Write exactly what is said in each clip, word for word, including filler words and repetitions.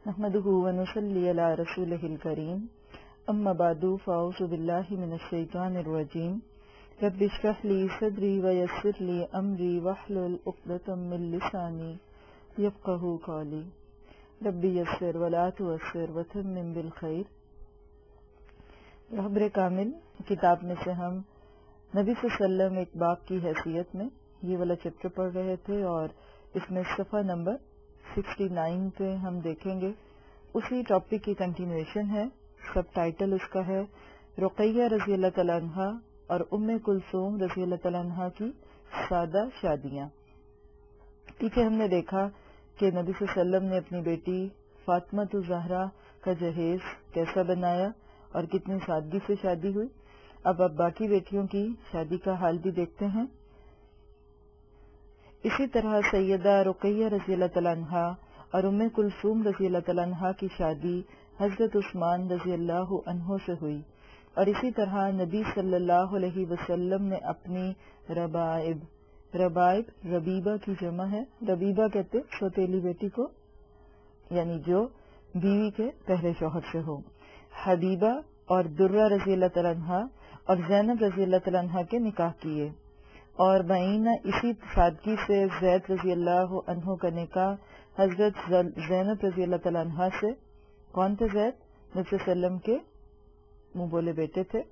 نحمده ونصلي على رسوله الكريم اما بعد فاعوذ بالله من الشيطان الرجيم رب اشرح لي صدري ويسر لي امري واحلل عقدة من لساني يفقهوا قولي رب يسر ولا تعسر وتمم بالخير۔ رہبر کامل کتاب میں سے ہم نبی صلی اللہ علیہ وسلم ایک باپ کی حیثیت میں یہ والا چیپٹر پڑھ رہے تھے اور اس میں صفحہ نمبر سکسٹی نائن پہ ہم دیکھیں گے اسی ٹاپک کی کنٹینویشن ہے۔ سب ٹائٹل اس کا ہے رقیہ رضی اللہ تعالیٰ عنہ اور ام کلثوم رضی اللہ تعالیٰ عنہ کی سادہ شادیاں۔ پیچھے ہم نے دیکھا کہ نبی صلی اللہ علیہ وسلم نے اپنی بیٹی فاطمہ الزہرا کا جہیز کیسا بنایا اور کتنی سادگی سے شادی ہوئی۔ اب اب باقی بیٹیوں کی شادی کا حال بھی دیکھتے ہیں۔ اسی طرح سیدہ رقیہ رضی اللہ تعالیٰ عنہ اور ام کلثوم رضی اللہ تعالیٰ عنہ کی شادی حضرت عثمان رضی اللہ عنہ سے ہوئی، اور اسی طرح نبی صلی اللہ علیہ وسلم نے اپنی ربائب ربائب ربیبہ کی جمع ہے، ربیبہ کہتے سوتیلی بیٹی کو، یعنی جو بیوی کے پہلے شوہر سے ہو، حبیبہ اور درہ رضی اللہ تعالیٰ عنہ اور زینب رضی اللہ تعالیٰ عنہ کے نکاح کیے، اور بعینہ اسی سادگی سے زید رضی اللہ عنہ کا نکاح حضرت زینب رضی اللہ تعالیٰ عنہ سے۔ کون تھے زید؟ نبی صلی اللہ علیہ وسلم کے منہ بولے بیٹے تھے۔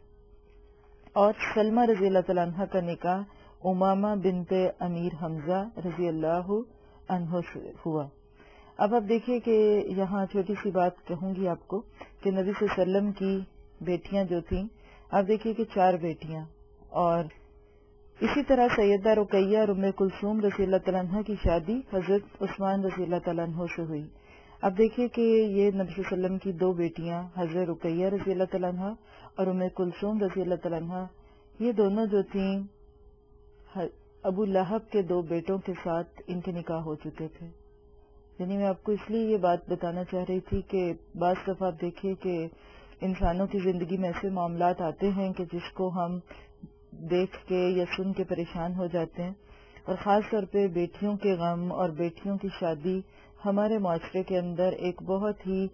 اور سلمہ رضی اللہ تعالیٰ عنہ کا نکاح امامہ بنت امیر حمزہ رضی اللہ عنہ سے ہوا۔ اب آپ دیکھیے کہ یہاں چھوٹی سی بات کہوں گی آپ کو کہ نبی صلی اللہ علیہ وسلم کی بیٹیاں جو تھیں، آپ دیکھیے کہ چار بیٹیاں، اور اسی طرح سیدہ رقیہ اور ام کلثوم رضی اللہ تعالیٰ عنہ کی شادی حضرت عثمان رضی اللہ تعالیٰ عنہ سے ہوئی۔ اب دیکھیے کہ یہ نبی صلی اللہ علیہ وسلم کی دو بیٹیاں حضرت رقیہ رضی اللہ تعالیٰ عنہ اور ام کلثوم رضی اللہ تعالیٰ عنہ، یہ دونوں جو تھیں ابو لہب کے دو بیٹوں کے ساتھ ان کے نکاح ہو چکے تھے۔ یعنی میں آپ کو اس لیے یہ بات بتانا چاہ رہی تھی کہ بعض دفعہ آپ دیکھیے کہ انسانوں کی زندگی میں ایسے معاملات آتے ہیں کہ جس کو ہم دیکھ کے یا سن کے پریشان ہو جاتے ہیں، اور خاص طور پہ بیٹیوں کے غم اور بیٹیوں کی شادی ہمارے معاشرے کے اندر ایک بہت ہی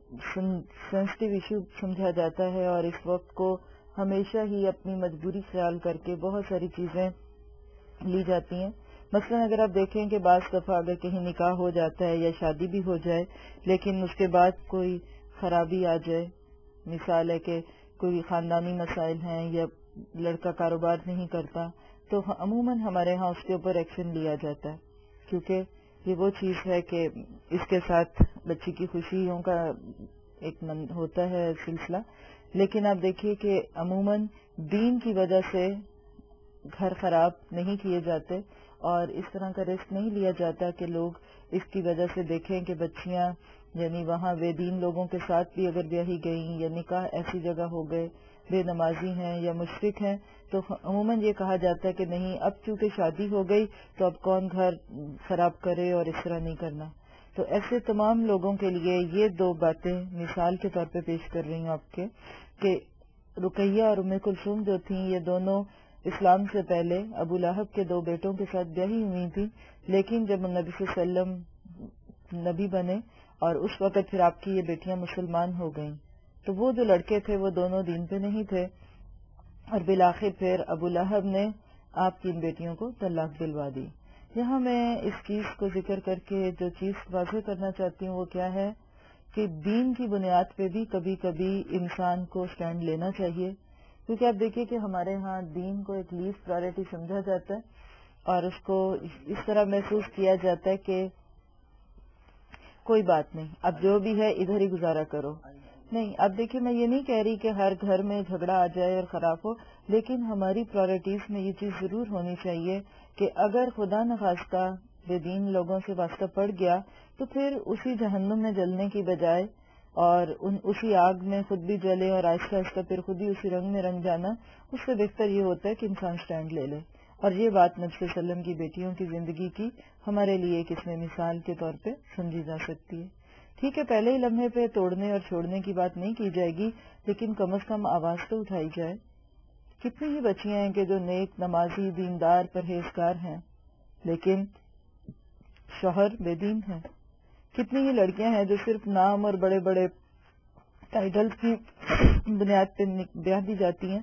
سینسٹیو ایشو سمجھا جاتا ہے، اور اس وقت کو ہمیشہ ہی اپنی مجبوری خیال کر کے بہت ساری چیزیں لی جاتی ہیں۔ مثلا اگر آپ دیکھیں کہ بعض دفعہ اگر کہیں نکاح ہو جاتا ہے یا شادی بھی ہو جائے لیکن اس کے بعد کوئی خرابی آ جائے، مثال ہے کہ کوئی خاندانی مسائل ہیں یا لڑکا کاروبار نہیں کرتا، تو عموماً ہمارے ہاں اس کے اوپر ایکشن لیا جاتا ہے، کیونکہ یہ وہ چیز ہے کہ اس کے ساتھ بچی کی خوشیوں کا ایک ہوتا ہے سلسلہ۔ لیکن آپ دیکھیے کہ عموماً دین کی وجہ سے گھر خراب نہیں کیے جاتے، اور اس طرح کا رسک نہیں لیا جاتا کہ لوگ اس کی وجہ سے دیکھیں کہ بچیاں یعنی وہاں بے دین لوگوں کے ساتھ بھی اگر بیاہی گئیں یا نکاح ایسی جگہ ہو گئے، بے نمازی ہیں یا مشرک ہیں، تو عموماً یہ کہا جاتا ہے کہ نہیں، اب چونکہ شادی ہو گئی تو اب کون گھر خراب کرے، اور اس طرح نہیں کرنا۔ تو ایسے تمام لوگوں کے لیے یہ دو باتیں مثال کے طور پہ پیش کر رہی ہوں آپ کے کہ رقیہ اور ام کلثوم جو تھیں یہ دونوں اسلام سے پہلے ابو لہب کے دو بیٹوں کے ساتھ بیاہی ہوئی تھیں، لیکن جب نبی صلی اللہ علیہ وسلم نبی بنے اور اس وقت پھر آپ کی یہ بیٹیاں مسلمان ہو گئیں، تو وہ جو لڑکے تھے وہ دونوں دین پہ نہیں تھے، اور بالآخر پھر ابو لہب نے آپ کی ان بیٹیوں کو طلاق دلوا دی۔ یہاں میں اس چیز کو ذکر کر کے جو چیز واضح کرنا چاہتی ہوں وہ کیا ہے کہ دین کی بنیاد پہ بھی کبھی کبھی انسان کو سٹینڈ لینا چاہیے، کیونکہ آپ دیکھیے کہ ہمارے ہاں دین کو ایک لیسٹ پرائرٹی سمجھا جاتا ہے، اور اس کو اس طرح محسوس کیا جاتا ہے کہ کوئی بات نہیں، اب جو بھی ہے ادھر ہی گزارا کرو۔ نہیں، اب دیکھیے میں یہ نہیں کہہ رہی کہ ہر گھر میں جھگڑا آ جائے اور خراب ہو، لیکن ہماری پرائرٹیز میں یہ چیز ضرور ہونی چاہیے کہ اگر خدا نخواستہ بے دین لوگوں سے واسطہ پڑ گیا تو پھر اسی جہنم میں جلنے کی بجائے اور ان اسی آگ میں خود بھی جلے اور آہستہ آہستہ پھر خود ہی اسی رنگ میں رنگ جانا، اس سے بہتر یہ ہوتا ہے کہ انسان سٹینڈ لے لے۔ اور یہ بات نبی صلی اللہ علیہ وسلم کی بیٹیوں کی زندگی کی ہمارے لیے ایک اس میں مثال کے طور پہ سمجھی جا سکتی ہے۔ ٹھیک ہے، پہلے ہی لمحے پہ توڑنے اور چھوڑنے کی بات نہیں کی جائے گی، لیکن کم از کم آواز تو اٹھائی جائے۔ کتنی ہی بچیاں ہیں کہ جو نیک، نمازی، دیندار، پرہیزگار ہیں، لیکن شوہر بے دین ہے، کتنی ہی لڑکیاں ہیں جو صرف نام اور بڑے بڑے ٹائٹل کی بنیاد پہ بیاہ دی جاتی ہیں،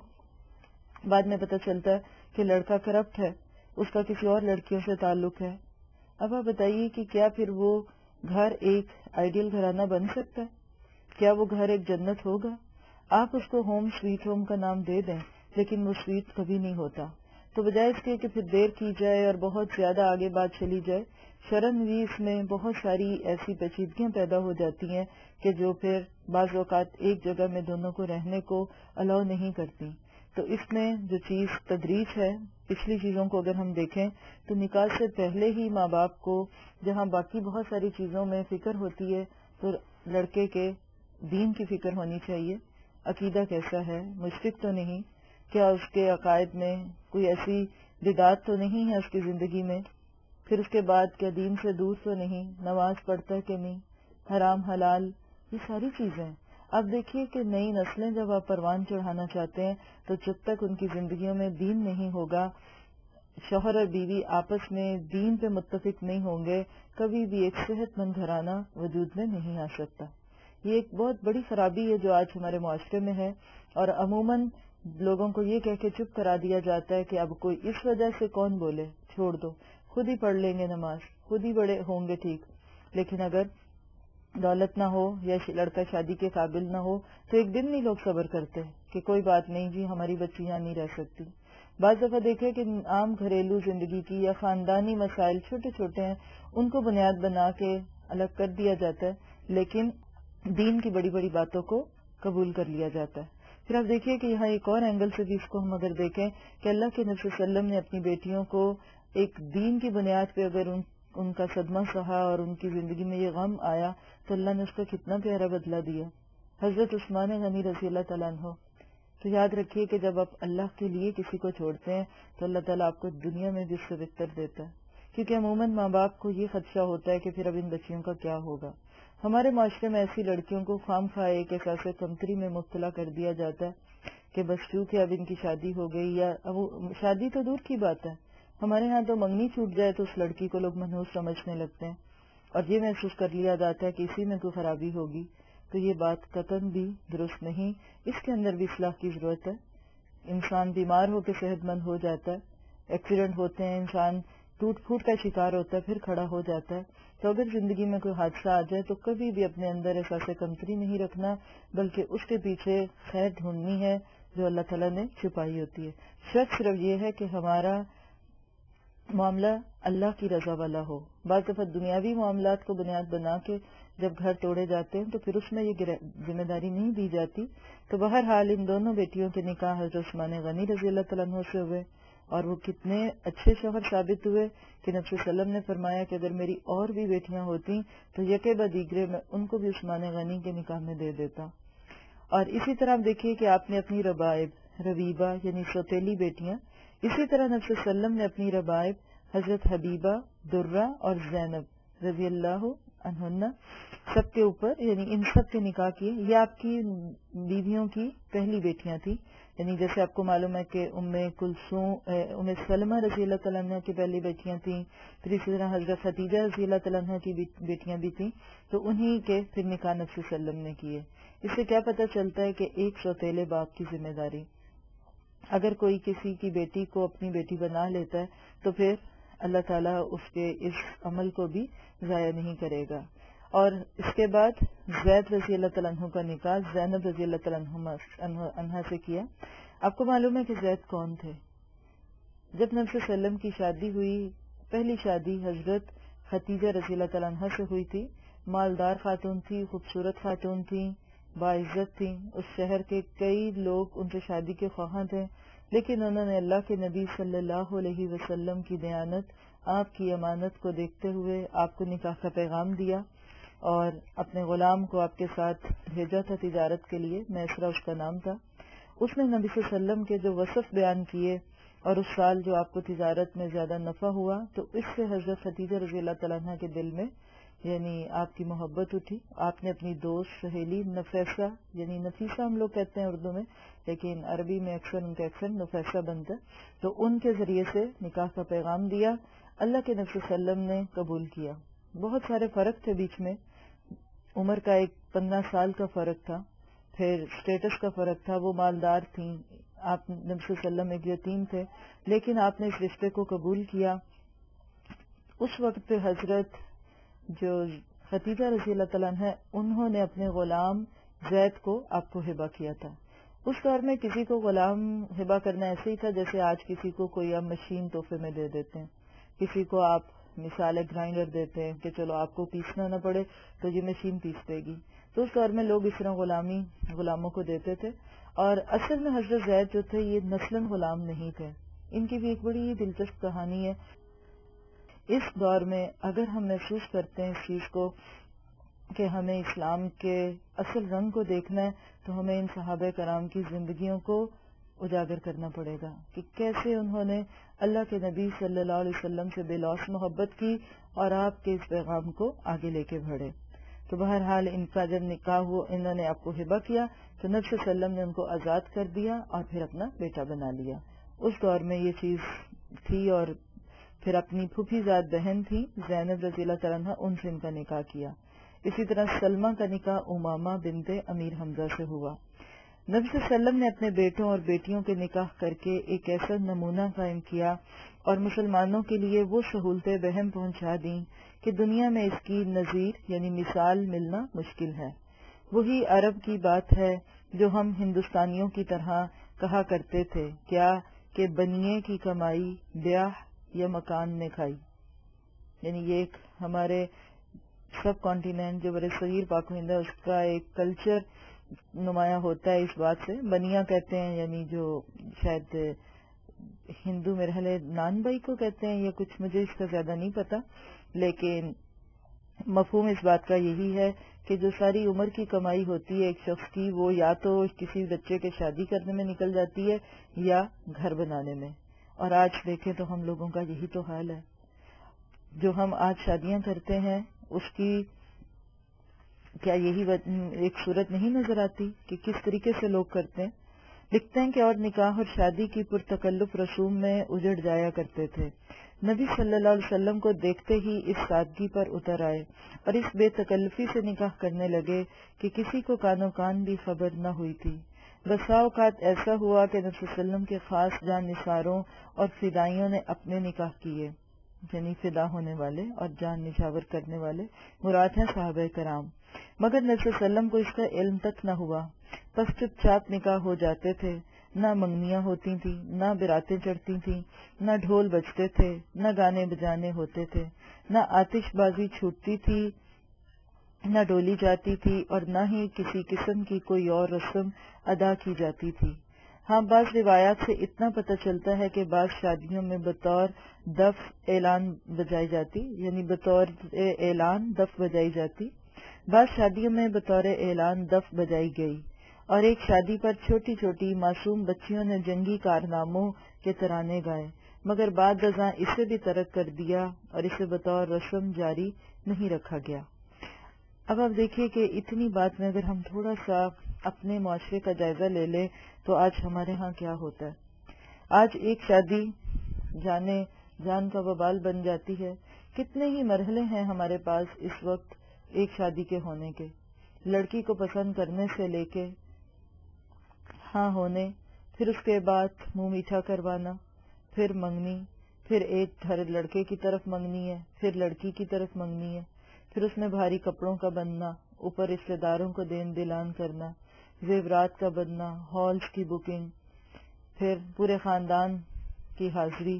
بعد میں پتہ چلتا ہے کہ لڑکا کرپٹ ہے، اس کا کسی اور لڑکیوں سے تعلق ہے۔ اب آپ بتائیے کہ کیا پھر وہ گھر ایک آئیڈیل گھرانہ بن سکتا ہے؟ کیا وہ گھر ایک جنت ہوگا؟ آپ اس کو ہوم سویٹ ہوم کا نام دے دیں، لیکن وہ سویٹ کبھی نہیں ہوتا۔ تو بجائے اس کے کہ پھر دیر کی جائے اور بہت زیادہ آگے بات چلی جائے، شرن بھی اس میں بہت ساری ایسی پیچیدگیاں پیدا ہو جاتی ہیں کہ جو پھر بعض اوقات ایک جگہ میں دونوں کو رہنے کو الاؤ نہیں کرتی۔ تو اس میں جو چیز تدریج ہے، پچھلی چیزوں کو اگر ہم دیکھیں تو نکاح سے پہلے ہی ماں باپ کو جہاں باقی بہت ساری چیزوں میں فکر ہوتی ہے تو لڑکے کے دین کی فکر ہونی چاہیے۔ عقیدہ کیسا ہے، مشرک تو نہیں، کیا اس کے عقائد میں کوئی ایسی بدعت تو نہیں ہے اس کی زندگی میں، پھر اس کے بعد کیا دین سے دور تو نہیں، نماز پڑھتا ہے کہ نہیں، حرام حلال، یہ ساری چیزیں۔ اب دیکھیے کہ نئی نسلیں جب آپ پروان چڑھانا چاہتے ہیں تو جب تک ان کی زندگیوں میں دین نہیں ہوگا، شوہر اور بیوی آپس میں دین پہ متفق نہیں ہوں گے، کبھی بھی ایک صحت مند گھرانہ وجود میں نہیں آ سکتا۔ یہ ایک بہت بڑی خرابی ہے جو آج ہمارے معاشرے میں ہے، اور عموماً لوگوں کو یہ کہہ کے چپ کرا دیا جاتا ہے کہ اب کوئی اس وجہ سے کون بولے، چھوڑ دو، خود ہی پڑھ لیں گے نماز، خود ہی بڑے ہوں گے ٹھیک۔ لیکن اگر دولت نہ ہو یا لڑکا شادی کے قابل نہ ہو تو ایک دن نہیں لوگ صبر کرتے کہ کوئی بات نہیں جی ہماری بچی یہاں نہیں رہ سکتی۔ بعض دفعہ دیکھیں کہ عام گھریلو زندگی کی یا خاندانی مسائل چھوٹے چھوٹے ہیں، ان کو بنیاد بنا کے الگ کر دیا جاتا ہے، لیکن دین کی بڑی بڑی باتوں کو قبول کر لیا جاتا ہے۔ پھر آپ دیکھیے کہ یہاں ایک اور اینگل سے بھی اس کو ہم اگر دیکھیں کہ اللہ کے نبی صلی اللہ علیہ وسلم نے اپنی بیٹیوں کو ایک دین کی بنیاد پہ اگر ان ان کا صدمہ سہا اور ان کی زندگی میں یہ غم آیا تو اللہ نے اس کا کتنا پیارا بدلہ دیا۔ حضرت عثمان غنی رضی اللہ تعالیٰ عنہ، تو یاد رکھیے کہ جب آپ اللہ کے لیے کسی کو چھوڑتے ہیں تو اللہ تعالیٰ آپ کو دنیا میں بھی اس سے بہتر دیتا ہے، کیونکہ عموماً ماں باپ کو یہ خدشہ ہوتا ہے کہ پھر اب ان بچیوں کا کیا ہوگا۔ ہمارے معاشرے میں ایسی لڑکیوں کو خام خواہ ایک احساس کمتری میں مبتلا کر دیا جاتا ہے کہ بس چونکہ اب ان کی شادی ہو گئی، یا اب شادی تو دور کی بات ہے، ہمارے ہاں تو منگنی چھوٹ جائے تو اس لڑکی کو لوگ منحوس سمجھنے لگتے ہیں، اور یہ محسوس کر لیا جاتا ہے کہ اسی میں کوئی خرابی ہوگی۔ تو یہ بات قطعاً بھی درست نہیں، اس کے اندر بھی اصلاح کی ضرورت ہے۔ انسان بیمار ہو کے صحت مند ہو جاتا ہے، ایکسیڈنٹ ہوتے ہیں، انسان ٹوٹ پھوٹ کا شکار ہوتا ہے، پھر کھڑا ہو جاتا ہے۔ تو اگر زندگی میں کوئی حادثہ آ جائے تو کبھی بھی اپنے اندر احساس کمتری نہیں رکھنا، بلکہ اس کے پیچھے خیر ڈھونڈنی ہے جو اللہ تعالیٰ نے چھپائی ہوتی ہے۔ شرط صرف یہ ہے کہ ہمارا معاملہ اللہ کی رضا والا ہو۔ بعض دفعہ دنیاوی معاملات کو بنیاد بنا کے جب گھر توڑے جاتے ہیں تو پھر اس میں یہ ذمہ داری نہیں دی جاتی۔ تو بہرحال ان دونوں بیٹیوں کے نکاح حضرت عثمان غنی رضی اللہ تعالیٰ عنہ سے ہوئے، اور وہ کتنے اچھے شوہر ثابت ہوئے کہ نبی صلی اللہ علیہ وسلم نے فرمایا کہ اگر میری اور بھی بیٹیاں ہوتی تو یکے بدیگرے میں ان کو بھی عثمان غنی کے نکاح میں دے دیتا۔ اور اسی طرح آپ دیکھیے کہ آپ نے اپنی ربائب ربیبہ یعنی سوتیلی بیٹیاں، اسی طرح نبی صلی اللہ علیہ وسلم نے اپنی ربائب حضرت حبیبہ، درہ اور زینب رضی اللہ عنہن سب کے اوپر یعنی ان سب کے نکاح کیے۔ یہ آپ کی بیویوں کی پہلی بیٹیاں تھیں، یعنی جیسے آپ کو معلوم ہے کہ ام کلثوم ام سلمہ رضی اللہ تعالیٰ عنہ کی پہلی بیٹیاں تھیں، پھر اسی طرح حضرت خدیجہ رضی اللہ تعالیٰ عنہ کی بیٹیاں بھی تھیں، تو انہی کے پھر نکاح نبی صلی اللہ علیہ وسلم نے کیے۔ اس سے کیا پتہ چلتا ہے کہ ایک سوتیلے باپ کی ذمہ داری، اگر کوئی کسی کی بیٹی کو اپنی بیٹی بنا لیتا ہے تو پھر اللہ تعالیٰ اس کے اس عمل کو بھی ضائع نہیں کرے گا۔ اور اس کے بعد زید رضی اللہ تعالیٰ عنہ کا نکاح زینب رضی اللہ تعالیٰ عنہ سے کیا۔ آپ کو معلوم ہے کہ زید کون تھے؟ جب نبی صلی اللہ علیہ وسلم کی شادی ہوئی، پہلی شادی حضرت خدیجہ رضی اللہ تعالیٰ عنہ سے ہوئی تھی۔ مالدار خاتون تھی، خوبصورت خاتون تھی، باعزت تھی، اس شہر کے کئی لوگ ان سے شادی کے خواہاں تھے، لیکن انہوں نے اللہ کے نبی صلی اللہ علیہ وسلم کی دیانت، آپ کی امانت کو دیکھتے ہوئے آپ کو نکاح کا پیغام دیا اور اپنے غلام کو آپ کے ساتھ بھیجا تھا تجارت کے لیے، میسرہ اس کا نام تھا۔ اس نے نبی صلی اللہ علیہ وسلم کے جو وصف بیان کیے اور اس سال جو آپ کو تجارت میں زیادہ نفع ہوا، تو اس سے حضرت خدیجہ رضی اللہ تعالیٰ عنہ کے دل میں یعنی آپ کی محبت اٹھی۔ آپ نے اپنی دوست سہیلی نفیسہ، یعنی نفیسہ ہم لوگ کہتے ہیں اردو میں، لیکن عربی میں اکثر ان کا اکثر نفیسہ بنتا ہے، تو ان کے ذریعے سے نکاح کا پیغام دیا۔ اللہ کے نبی صلی اللہ علیہ وسلم نے قبول کیا، بہت سارے فرق تھے بیچ میں، عمر کا ایک پندرہ سال کا فرق تھا، پھر اسٹیٹس کا فرق تھا، وہ مالدار تھیں، آپ نبی صلی اللہ علیہ وسلم ایک یتیم تھے، لیکن آپ نے اس رشتے کو قبول کیا۔ اس وقت پہ حضرت جو خدیجہ رضی اللہ تعالیٰ عنہ انہوں نے اپنے غلام زید کو آپ کو ہبہ کیا تھا۔ اس دور میں کسی کو غلام ہبہ کرنا ایسے ہی تھا جیسے آج کسی کو کوئی آپ مشین تحفے میں دے دیتے ہیں، کسی کو آپ مثال ہے گرائنڈر دیتے ہیں کہ چلو آپ کو پیسنا نہ پڑے تو یہ مشین پیس دے گی، تو اس دور میں لوگ اس طرح غلامی غلاموں کو دیتے تھے۔ اور اصل میں حضرت زید جو تھے یہ نسلاً غلام نہیں تھے، ان کی بھی ایک بڑی دلچسپ کہانی ہے۔ اس دور میں اگر ہم محسوس کرتے ہیں اس چیز کو کہ ہمیں اسلام کے اصل رنگ کو دیکھنا ہے تو ہمیں ان صحابہ کرام کی زندگیوں کو اجاگر کرنا پڑے گا کہ کیسے انہوں نے اللہ کے نبی صلی اللہ علیہ وسلم سے بے لوث محبت کی اور آپ کے اس پیغام کو آگے لے کے بڑھے۔ تو بہرحال ان کا جب نکاح ہوا، انہوں نے آپ کو ہبہ کیا تو نبی صلی اللہ علیہ وسلم نے ان کو آزاد کر دیا اور پھر اپنا بیٹا بنا لیا۔ اس دور میں یہ چیز تھی، اور پھر اپنی پھوپھی زاد بہن تھی زینب رضی اللہ تعالیٰ عنہ، ان سے ان کا نکاح کیا۔ اسی طرح سلمہ کا نکاح امامہ بنت امیر حمزہ سے ہوا۔ نبی صلی اللہ علیہ وسلم نے اپنے بیٹوں اور بیٹیوں کے نکاح کر کے ایک ایسا نمونہ قائم کیا اور مسلمانوں کے لیے وہ سہولتیں بہم پہنچا دیں کہ دنیا میں اس کی نظیر یعنی مثال ملنا مشکل ہے۔ وہی عرب کی بات ہے جو ہم ہندوستانیوں کی طرح کہا کرتے تھے، کیا کہ بنیے کی کمائی بیاہ یا مکان نے کھائی، یعنی یہ ایک ہمارے سب کانٹیننٹ جو برے صغیر پاک و ہند ہے اس کا ایک کلچر نمایاں ہوتا ہے اس بات سے۔ بنیا کہتے ہیں یعنی جو شاید ہندو میرے خیال نان بھائی کو کہتے ہیں یا کچھ، مجھے اس کا زیادہ نہیں پتا، لیکن مفہوم اس بات کا یہی ہے کہ جو ساری عمر کی کمائی ہوتی ہے ایک شخص کی، وہ یا تو کسی بچے کے شادی کرنے میں نکل جاتی ہے یا گھر بنانے میں۔ اور آج دیکھیں تو ہم لوگوں کا یہی تو حال ہے، جو ہم آج شادیاں کرتے ہیں اس کی کیا یہی ایک صورت نہیں نظر آتی کہ کس طریقے سے لوگ کرتے ہیں؟ لکھتے ہیں کہ اور نکاح اور شادی کی پرتکلف رسوم میں اجڑ جایا کرتے تھے۔ نبی صلی اللہ علیہ وسلم کو دیکھتے ہی اس سادگی پر اتر آئے اور اس بے تکلفی سے نکاح کرنے لگے کہ کسی کو کانو کان بھی خبر نہ ہوئی تھی۔ بسا اوقات ایسا ہوا کہ نبی صلی اللہ علیہ وسلم کے خاص جان نثاروں اور فدائیوں نے اپنے نکاح کیے، یعنی فدا ہونے والے اور جان نچھاور کرنے والے مراد ہیں صحابہ کرام، مگر نبی صلی اللہ علیہ وسلم کو اس کا علم تک نہ ہوا۔ پس چپ چاپ نکاح ہو جاتے تھے، نہ منگنیاں ہوتی تھیں، نہ براتیں چڑھتی تھیں، نہ ڈھول بجتے تھے، نہ گانے بجانے ہوتے تھے، نہ آتش بازی چھوٹتی تھی، نہ ڈولی جاتی تھی، اور نہ ہی کسی قسم کی کوئی اور رسم ادا کی جاتی تھی۔ ہاں بعض روایات سے اتنا پتہ چلتا ہے کہ بعض شادیوں میں بطور دف اعلان بجائی جاتی، یعنی بطور اعلان دف بجائی جاتی، بعض شادیوں میں بطور اعلان دف بجائی گئی، اور ایک شادی پر چھوٹی چھوٹی معصوم بچیوں نے جنگی کارناموں کے ترانے گائے، مگر بعد ازاں اسے بھی ترک کر دیا اور اسے بطور رسم جاری نہیں رکھا گیا۔ اب آپ دیکھیے کہ اتنی بات میں اگر ہم تھوڑا سا اپنے معاشرے کا جائزہ لے لیں تو آج ہمارے ہاں کیا ہوتا ہے۔ آج ایک شادی جانے جان کا وبال بن جاتی ہے۔ کتنے ہی مرحلے ہیں ہمارے پاس اس وقت ایک شادی کے ہونے کے، لڑکی کو پسند کرنے سے لے کے ہاں ہونے، پھر اس کے بعد منہ میٹھا کروانا، پھر منگنی، پھر ایک گھر لڑکے کی طرف منگنی ہے، پھر لڑکی کی طرف منگنی ہے، پھر اس میں بھاری کپڑوں کا بننا، اوپر رشتے داروں کو دین دلان کرنا، زیورات کا بننا، ہالز کی بکنگ، پھر پورے خاندان کی حاضری،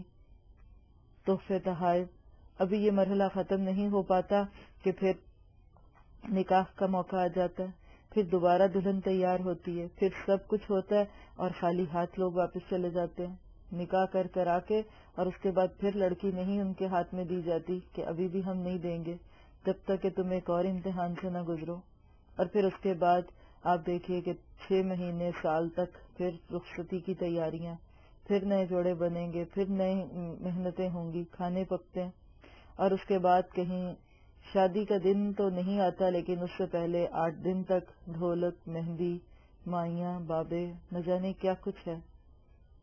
تحفے تحائف۔ ابھی یہ مرحلہ ختم نہیں ہو پاتا کہ پھر نکاح کا موقع آ جاتا ہے، پھر دوبارہ دلہن تیار ہوتی ہے، پھر سب کچھ ہوتا ہے اور خالی ہاتھ لوگ واپس چلے جاتے ہیں نکاح کر کر آ کے، اور اس کے بعد پھر لڑکی نہیں ان کے ہاتھ میں دی جاتی کہ ابھی بھی ہم نہیں دیں گے جب تک کہ تم ایک اور امتحان سے نہ گزرو۔ اور پھر اس کے بعد آپ دیکھیے کہ چھ مہینے سال تک پھر رخصتی کی تیاریاں، پھر نئے جوڑے بنیں گے، پھر نئے محنتیں ہوں گی، کھانے پکتے ہیں، اور اس کے بعد کہیں شادی کا دن تو نہیں آتا لیکن اس سے پہلے آٹھ دن تک ڈھولک، مہندی، مائیاں، بابے، نہ جانے کیا کچھ ہے۔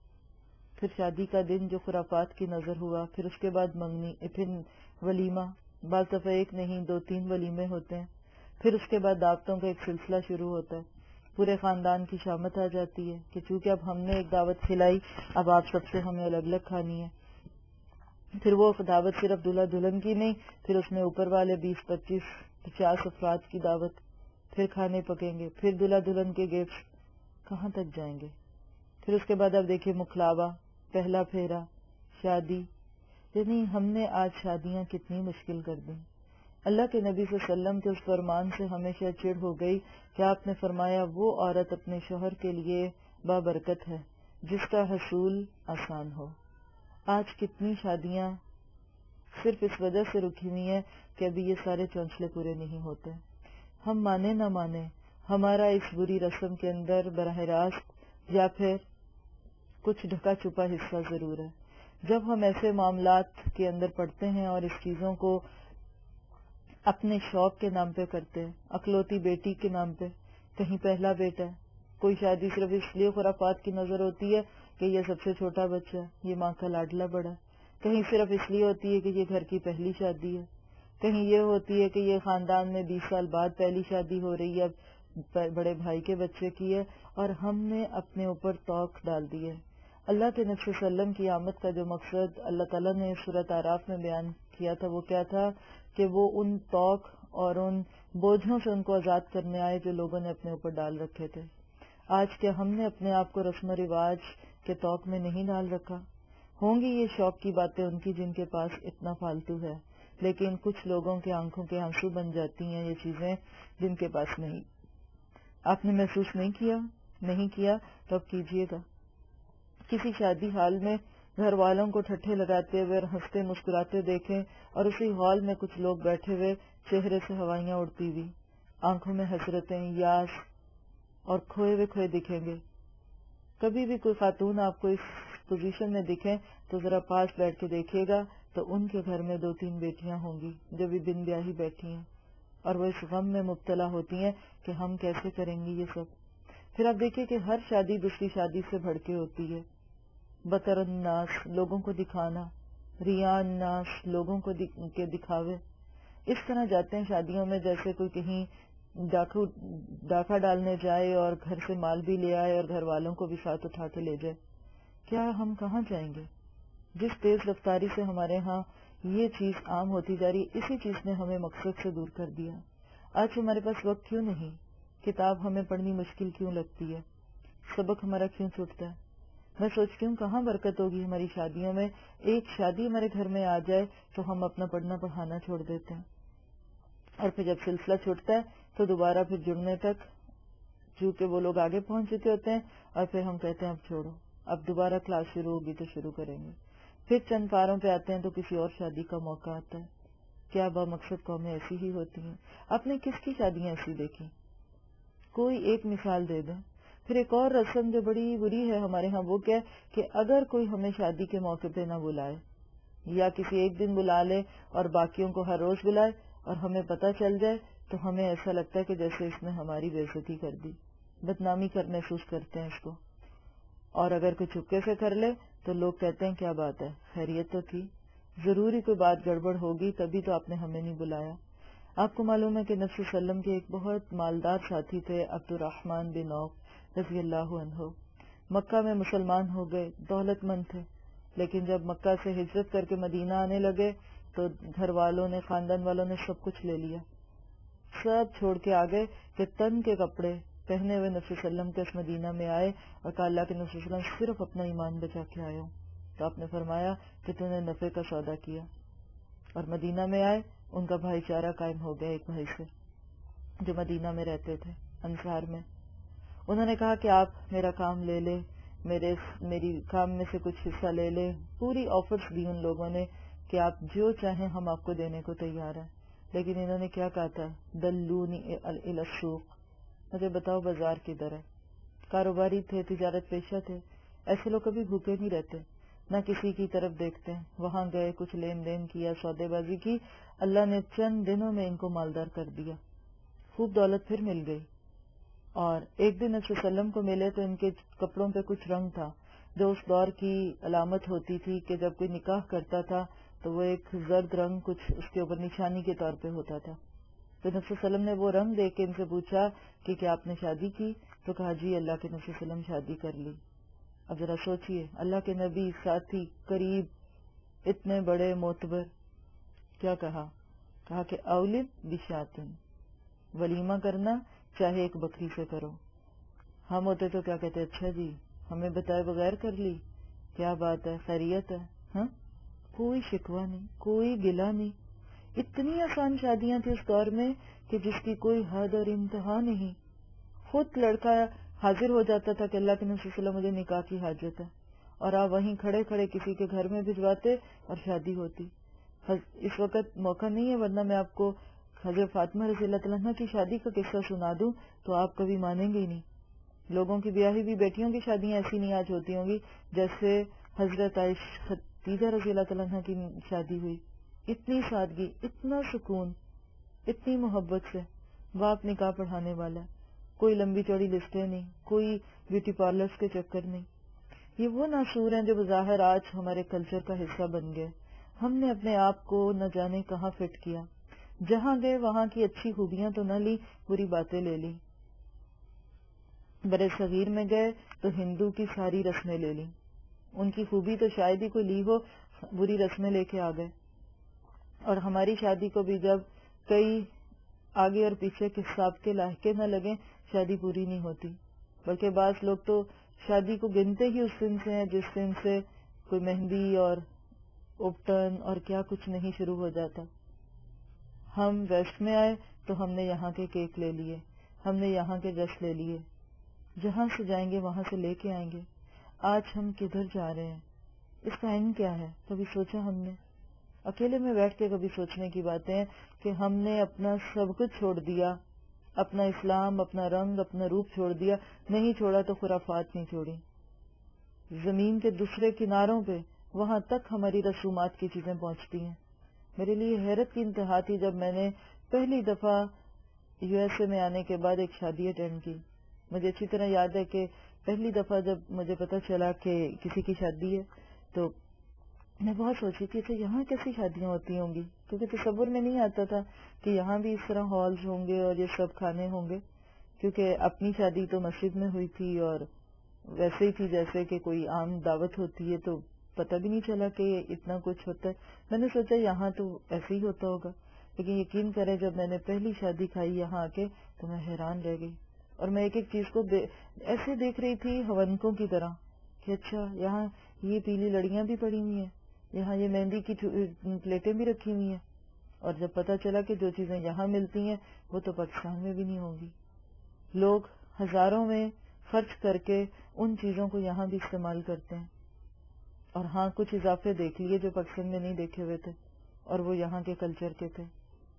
پھر شادی کا دن جو خرافات کی نظر ہوا، پھر اس کے بعد منگنی، پھر ولیمہ، بعض دفعہ ایک نہیں دو تین ولیمے ہوتے ہیں، پھر اس کے بعد دعوتوں کا ایک سلسلہ شروع ہوتا ہے، پورے خاندان کی شامت آ جاتی ہے کہ چونکہ اب ہم نے ایک دعوت کھلائی، اب آپ سب سے ہمیں الگ الگ کھانی ہے۔ پھر وہ دعوت صرف دلہا دلہن کی نہیں، پھر اس میں اوپر والے بیس پچیس پچاس افراد کی دعوت، پھر کھانے پکیں گے، پھر دلہا دلہن کے گفٹ کہاں تک جائیں گے۔ پھر اس کے بعد اب دیکھیے مکھلاوا، پہلا پھیرا، شادی، یعنی ہم نے آج شادیاں کتنی مشکل کر دیں۔ اللہ کے نبی صلی اللہ علیہ وسلم کے اس فرمان سے ہمیشہ چڑ ہو گئی کہ آپ نے فرمایا وہ عورت اپنے شوہر کے لیے بابرکت ہے جس کا حصول آسان ہو۔ آج کتنی شادیاں صرف اس وجہ سے رکی ہوئی ہیں کہ ابھی یہ سارے چونچلے پورے نہیں ہوتے۔ ہم مانے نہ مانے، ہمارا اس بری رسم کے اندر براہ راست یا پھر کچھ ڈھکا چھپا حصہ ضرور ہے۔ جب ہم ایسے معاملات کے اندر پڑتے ہیں اور اس چیزوں کو اپنے شوق کے نام پہ کرتے ہیں، اکلوتی بیٹی کے نام پہ، کہیں پہلا بیٹا ہے، کوئی شادی صرف اس لیے خرافات کی نظر ہوتی ہے کہ یہ سب سے چھوٹا بچہ ہے، یہ ماں کا لاڈلا بڑا، کہیں صرف اس لیے ہوتی ہے کہ یہ گھر کی پہلی شادی ہے، کہیں یہ ہوتی ہے کہ یہ خاندان میں بیس سال بعد پہلی شادی ہو رہی ہے، بڑے بھائی کے بچے کی ہے، اور ہم نے اپنے اوپر توق ڈال دی ہے۔ اللہ کے نبی صلی اللہ علیہ وسلم کی آمد کا جو مقصد اللہ تعالیٰ نے سورۃ اعراف میں بیان کیا تھا وہ کیا تھا کہ وہ ان توق اور ان بوجھوں سے ان کو آزاد کرنے آئے جو لوگوں نے اپنے اوپر ڈال رکھے تھے۔ آج کیا ہم نے اپنے آپ کو رسم و رواج کے توق میں نہیں ڈال رکھا؟ ہوں گی یہ شوق کی باتیں ان کی جن کے پاس اتنا فالتو ہے، لیکن کچھ لوگوں کے آنکھوں کے آنسو بن جاتی ہیں یہ چیزیں جن کے پاس نہیں۔ آپ نے محسوس نہیں کیا؟ نہیں کیا تو اب کیجیے گا۔ کسی شادی حال میں گھر والوں کو ٹھٹھے لگاتے ہوئے اور ہنستے مسکراتے دیکھیں اور اسی ہال میں کچھ لوگ بیٹھے ہوئے چہرے سے ہوائیاں اڑتی ہوئی، آنکھوں میں حسرتیں، یاس اور کھوئے ہوئے کھوئے دکھیں گے۔ کبھی بھی کوئی خاتون آپ کو اس پوزیشن میں دکھیں تو ذرا پاس بیٹھ کے دیکھیے گا تو ان کے گھر میں دو تین بیٹیاں ہوں گی جو بھی بن بیاہی بیٹھی ہیں اور وہ اس غم میں مبتلا ہوتی ہیں کہ ہم کیسے کریں گی یہ سب۔ پھر آپ دیکھیے کہ ہر شادی دوسری شادی سے بڑھ کے ہوتی ہے۔ بطر الناس، لوگوں کو دکھانا، ریاء الناس، لوگوں کو کے دکھاوے، اس طرح جاتے ہیں شادیوں میں جیسے کوئی کہیں ڈاکو ڈاکہ ڈالنے جائے اور گھر سے مال بھی لے آئے اور گھر والوں کو بھی ساتھ اٹھا کے لے جائے۔ کیا ہم کہاں جائیں گے؟ جس تیز رفتاری سے ہمارے ہاں یہ چیز عام ہوتی جا رہی، اسی چیز نے ہمیں مقصد سے دور کر دیا۔ آج ہمارے پاس وقت کیوں نہیں؟ کتاب ہمیں پڑھنی مشکل کیوں لگتی ہے؟ سبق ہمارا کیوں چھوٹتا ہے؟ میں سوچتی ہوں کہاں برکت ہوگی ہماری شادیوں میں۔ ایک شادی ہمارے گھر میں آ جائے تو ہم اپنا پڑھنا پڑھانا چھوڑ دیتے ہیں، اور پھر جب سلسلہ چھوٹتا ہے تو دوبارہ پھر جڑنے تک چونکہ وہ لوگ آگے پہنچ چکے ہوتے ہیں اور پھر ہم کہتے ہیں اب چھوڑو، اب دوبارہ کلاس شروع ہوگی تو شروع کریں گے۔ پھر چند پاروں پہ آتے ہیں تو کسی اور شادی کا موقع آتا ہے۔ کیا با مقصد قومیں ایسی ہی ہوتی ہیں؟ آپ نے کس کی شادیاں ایسی دیکھی؟ کوئی ایک مثال دے دیں۔ پھر ایک اور رسم جو بڑی بری ہے ہمارے ہاں وہ کیا ہے کہ اگر کوئی ہمیں شادی کے موقع پہ نہ بلائے یا کسی ایک دن بلا لے اور باقیوں کو ہر روز بلائے اور ہمیں پتہ چل جائے تو ہمیں ایسا لگتا ہے کہ جیسے اس نے ہماری بے عزتی کر دی، بدنامی کر محسوس کرتے ہیں اس کو۔ اور اگر کوئی چپکے سے کر لے تو لوگ کہتے ہیں کیا بات ہے، خیریت تو تھی، ضروری کوئی بات گڑبڑ ہوگی تبھی تو آپ نے ہمیں نہیں بلایا۔ آپ کو معلوم ہے کہ نبی صلی اللہ علیہ وسلم کے ایک بہت مالدار ساتھی تھے عبد الرحمن بن عوف رضی اللہ عنہ، مکہ میں مسلمان ہو گئے، دولت مند تھے، لیکن جب مکہ سے ہجرت کر کے مدینہ آنے لگے تو گھر والوں نے، خاندان والوں نے سب کچھ لے لیا، سب چھوڑ کے آگے کہ تن کے کپڑے پہنے ہوئے نبی صلی اللہ علیہ وسلم کے اس مدینہ میں آئے اور کہا اللہ کے نبی صلی اللہ علیہ وسلم صرف اپنا ایمان بچا کے آئے ہوں۔ تو آپ نے فرمایا کہ تم نے نفع کا سودا کیا، اور مدینہ میں آئے، ان کا بھائی چارہ قائم ہو گیا ایک بھائی سے جو مدینہ میں رہتے تھے انصار میں۔ انہوں نے کہا کہ آپ میرا کام لے لے، میرے میری کام میں سے کچھ حصہ لے لے، پوری آفرز دی ان لوگوں نے کہ آپ جو چاہیں ہم آپ کو دینے کو تیار ہیں۔ لیکن انہوں نے کیا کہا تھا؟ دلونی الی السوق، مجھے بتاؤ بازار کدھر ہے۔ کاروباری تھے، تجارت پیشہ تھے، ایسے لوگ کبھی بھوکے نہیں رہتے، نہ کسی کی طرف دیکھتے ہیں۔ وہاں گئے، کچھ لین دین کیا، سودے بازی کی، اللہ نے چند دنوں میں ان کو مالدار کر دیا، خوب دولت پھر مل گئی۔ اور ایک دن نبی صلی اللہ علیہ وسلم کو ملے تو ان کے کپڑوں پہ کچھ رنگ تھا جو اس دور کی علامت ہوتی تھی کہ جب کوئی نکاح کرتا تھا تو وہ ایک زرد رنگ کچھ اس کے اوپر نشانی کے طور پہ ہوتا تھا. تو نبی صلی اللہ علیہ وسلم نے وہ رنگ دیکھ کے ان سے پوچھا کہ کیا آپ نے شادی کی؟ تو کہا جی اللہ کے نبی صلی اللہ علیہ وسلم شادی کر لی. اب ذرا سوچئے، اللہ کے نبی، ساتھی، قریب، اتنے بڑے معتبر، کیا کہا؟ کہا کہ اولد بشاتن، ولیمہ کرنا چاہے ایک بکری سے کرو. ہم ہوتے تو کیا کہتے؟ اچھا جی ہمیں بتائے بغیر کر لی، کیا بات ہے، خیریت ہے. ہاں، کوئی شکوہ نہیں، کوئی گلہ نہیں. اتنی آسان شادیاں تھیں اس دور میں کہ جس کی کوئی حد اور انتہا نہیں. خود لڑکا حاضر ہو جاتا تھا کہ اللہ کے نبی صلی اللہ علیہ وسلم مجھے نکاح کی حاجت ہے، اور آپ وہیں کھڑے کھڑے کسی کے گھر میں بھجواتے اور شادی ہوتی. اس وقت موقع نہیں ہے، ورنہ میں آپ کو حضرت فاطمہ رضی اللہ تعالیٰ عنہ کی شادی کا قصہ سنا دوں تو آپ کبھی مانیں گے ہی نہیں. لوگوں کی بیاہی ہوئی بیٹیوں کی شادیاں ایسی نہیں آج ہوتی ہوں گی جیسے حضرت عائشہ خدیجہ رضی اللہ تعالیٰ عنہ کی شادی ہوئی. اتنی سادگی، اتنا سکون، اتنی محبت سے. باپ نکاح پڑھانے والا، کوئی لمبی چوڑی لسٹیں نہیں، کوئی بیوٹی پارلرز کے چکر نہیں. یہ وہ ناصور ہیں جو بظاہر آج ہمارے کلچر کا حصہ بن گئے. ہم نے اپنے آپ کو نہ جانے کہاں فٹ کیا. جہاں گئے وہاں کی اچھی خوبیاں تو نہ لی، بری باتیں لے لی. برے صغیر میں گئے تو ہندو کی ساری رسمیں لے لی. ان کی خوبی تو شاید ہی کوئی لی ہو، بری رسمیں لے کے آ گئے. اور ہماری شادی کو بھی جب کئی آگے اور پیچھے کے حساب کے لاحقے نہ لگیں، شادی پوری نہیں ہوتی. بلکہ بعض لوگ تو شادی کو گنتے ہی اس دن سے ہیں جس دن سے کوئی مہندی اور اپٹن اور کیا کچھ نہیں شروع ہو جاتا. ہم ویسٹ میں آئے تو ہم نے یہاں کے کیک لے لیے، ہم نے یہاں کے ڈریس لے لیے. جہاں سے جائیں گے وہاں سے لے کے آئیں گے. آج ہم کدھر جا رہے ہیں؟ اس کا اینڈ کیا ہے؟ کبھی سوچا ہم نے؟ اکیلے میں بیٹھ کے کبھی سوچنے کی باتیں ہیں کہ ہم نے اپنا سب کچھ چھوڑ دیا، اپنا اسلام، اپنا رنگ، اپنا روپ چھوڑ دیا. نہیں چھوڑا تو خرافات نہیں چھوڑی. زمین کے دوسرے کناروں پہ وہاں تک ہماری رسومات کی چیزیں پہنچتی ہیں. میرے لیے حیرت کی انتہا تھی جب میں نے پہلی دفعہ یو ایس اے میں آنے کے بعد ایک شادی اٹینڈ کی. مجھے اچھی طرح یاد ہے کہ پہلی دفعہ جب مجھے پتا چلا کہ کسی کی شادی ہے تو میں بہت سوچی تھی کہ یہاں کیسی شادیاں ہوتی ہوں گی، کیونکہ تصور میں نہیں آتا تھا کہ یہاں بھی اس طرح ہالز ہوں گے اور یہ سب کھانے ہوں گے. کیونکہ اپنی شادی تو مسجد میں ہوئی تھی اور ویسے ہی تھی جیسے کہ کوئی عام دعوت ہوتی ہے، تو پتہ بھی نہیں چلا کہ اتنا کچھ ہوتا ہے. میں نے سوچا یہاں تو ایسے ہی ہوتا ہوگا، لیکن یقین کرے جب میں نے پہلی شادی کھائی یہاں آ کے تو میں حیران رہ گئی. اور میں ایک ایک چیز کو ایسے دیکھ رہی تھی ہونکوں کی طرح کہ اچھا یہاں یہ پیلی لڑیاں بھی پڑی ہوئی ہیں، یہاں یہ مہندی کی پلیٹیں بھی رکھی ہوئی ہیں. اور جب پتا چلا کہ جو چیزیں یہاں ملتی ہیں وہ تو پاکستان میں بھی نہیں ہوں گی. لوگ ہزاروں میں خرچ کر کے ان چیزوں کو یہاں بھی استعمال کرتے ہیں. اور ہاں کچھ اضافے دیکھ لیے جو پاکستان میں نہیں دیکھے ہوئے تھے اور وہ یہاں کے کلچر کے تھے.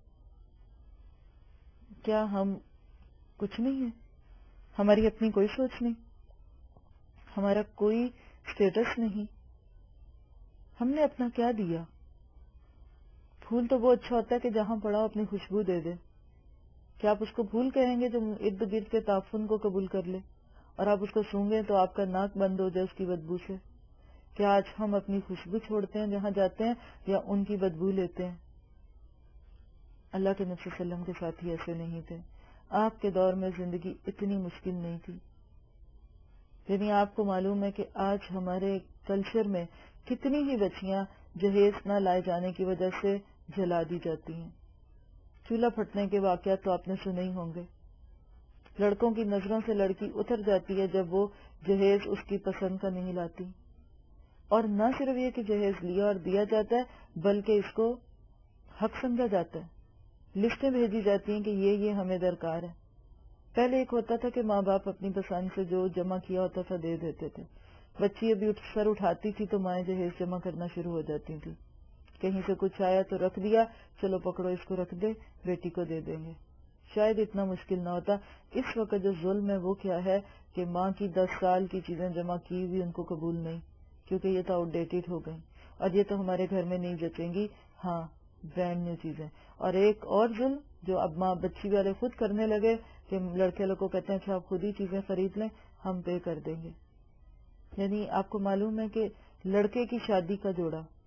کیا ہم کچھ نہیں ہیں؟ ہماری اپنی کوئی سوچ نہیں، ہمارا کوئی اسٹیٹس نہیں. ہم نے اپنا کیا دیا؟ پھول تو وہ اچھا ہوتا ہے کہ جہاں پڑا اپنی خوشبو دے دے. کیا آپ اس کو پھول کہیں گے جو ارد گرد کے تعفن کو قبول کر لے، اور آپ اس کو سونگیں تو آپ کا ناک بند ہو جائے اس کی بدبو سے؟ کیا آج ہم اپنی خوشبو چھوڑتے ہیں جہاں جاتے ہیں یا ان کی بدبو لیتے ہیں؟ اللہ کے نبی صلی اللہ علیہ وسلم کے ساتھی ایسے نہیں تھے. آپ کے دور میں زندگی اتنی مشکل نہیں تھی. یعنی آپ کو معلوم ہے کہ آج ہمارے کلچر میں کتنی ہی بچیاں جہیز نہ لائے جانے کی وجہ سے جلا دی جاتی ہیں. چولہا پھٹنے کے واقعات تو آپ نے سنے ہی ہوں گے. لڑکوں کی نظروں سے لڑکی اتر جاتی ہے جب وہ جہیز اس کی پسند کا نہیں لاتی. اور نہ صرف یہ کہ جہیز لیا اور دیا جاتا ہے بلکہ اس کو حق سمجھا جاتا ہے. لسٹیں بھیجی جاتی ہیں کہ یہ یہ ہمیں درکار ہے. پہلے ایک ہوتا تھا کہ ماں باپ اپنی پسند سے جو جمع کیا ہوتا تھا دے دیتے تھے. بچی ابھی سر اٹھاتی تھی تو مائیں جہیز جمع کرنا شروع ہو جاتی تھی. کہیں سے کچھ آیا تو رکھ دیا، چلو پکڑو اس کو رکھ دے، بیٹی کو دے دیں گے. شاید اتنا مشکل نہ ہوتا. اس وقت جو ظلم ہے وہ کیا ہے کہ ماں کی دس سال کی چیزیں جمع کی ہوئی ان کو قبول نہیں، کیونکہ یہ تو آؤٹ ڈیٹڈ ہو گئی اور یہ تو ہمارے گھر میں نہیں جچیں گی. ہاں برانڈ نیو چیزیں. اور ایک اور ظلم جو اب ماں بچی والے خود کرنے لگے کہ لڑکے لوگ کو کہتے ہیں اچھا آپ خود ہی چیزیں خرید لیں، ہم پے کر دیں گے. یعنی آپ کو معلوم ہے کہ لڑکے کی شادی کا جوڑا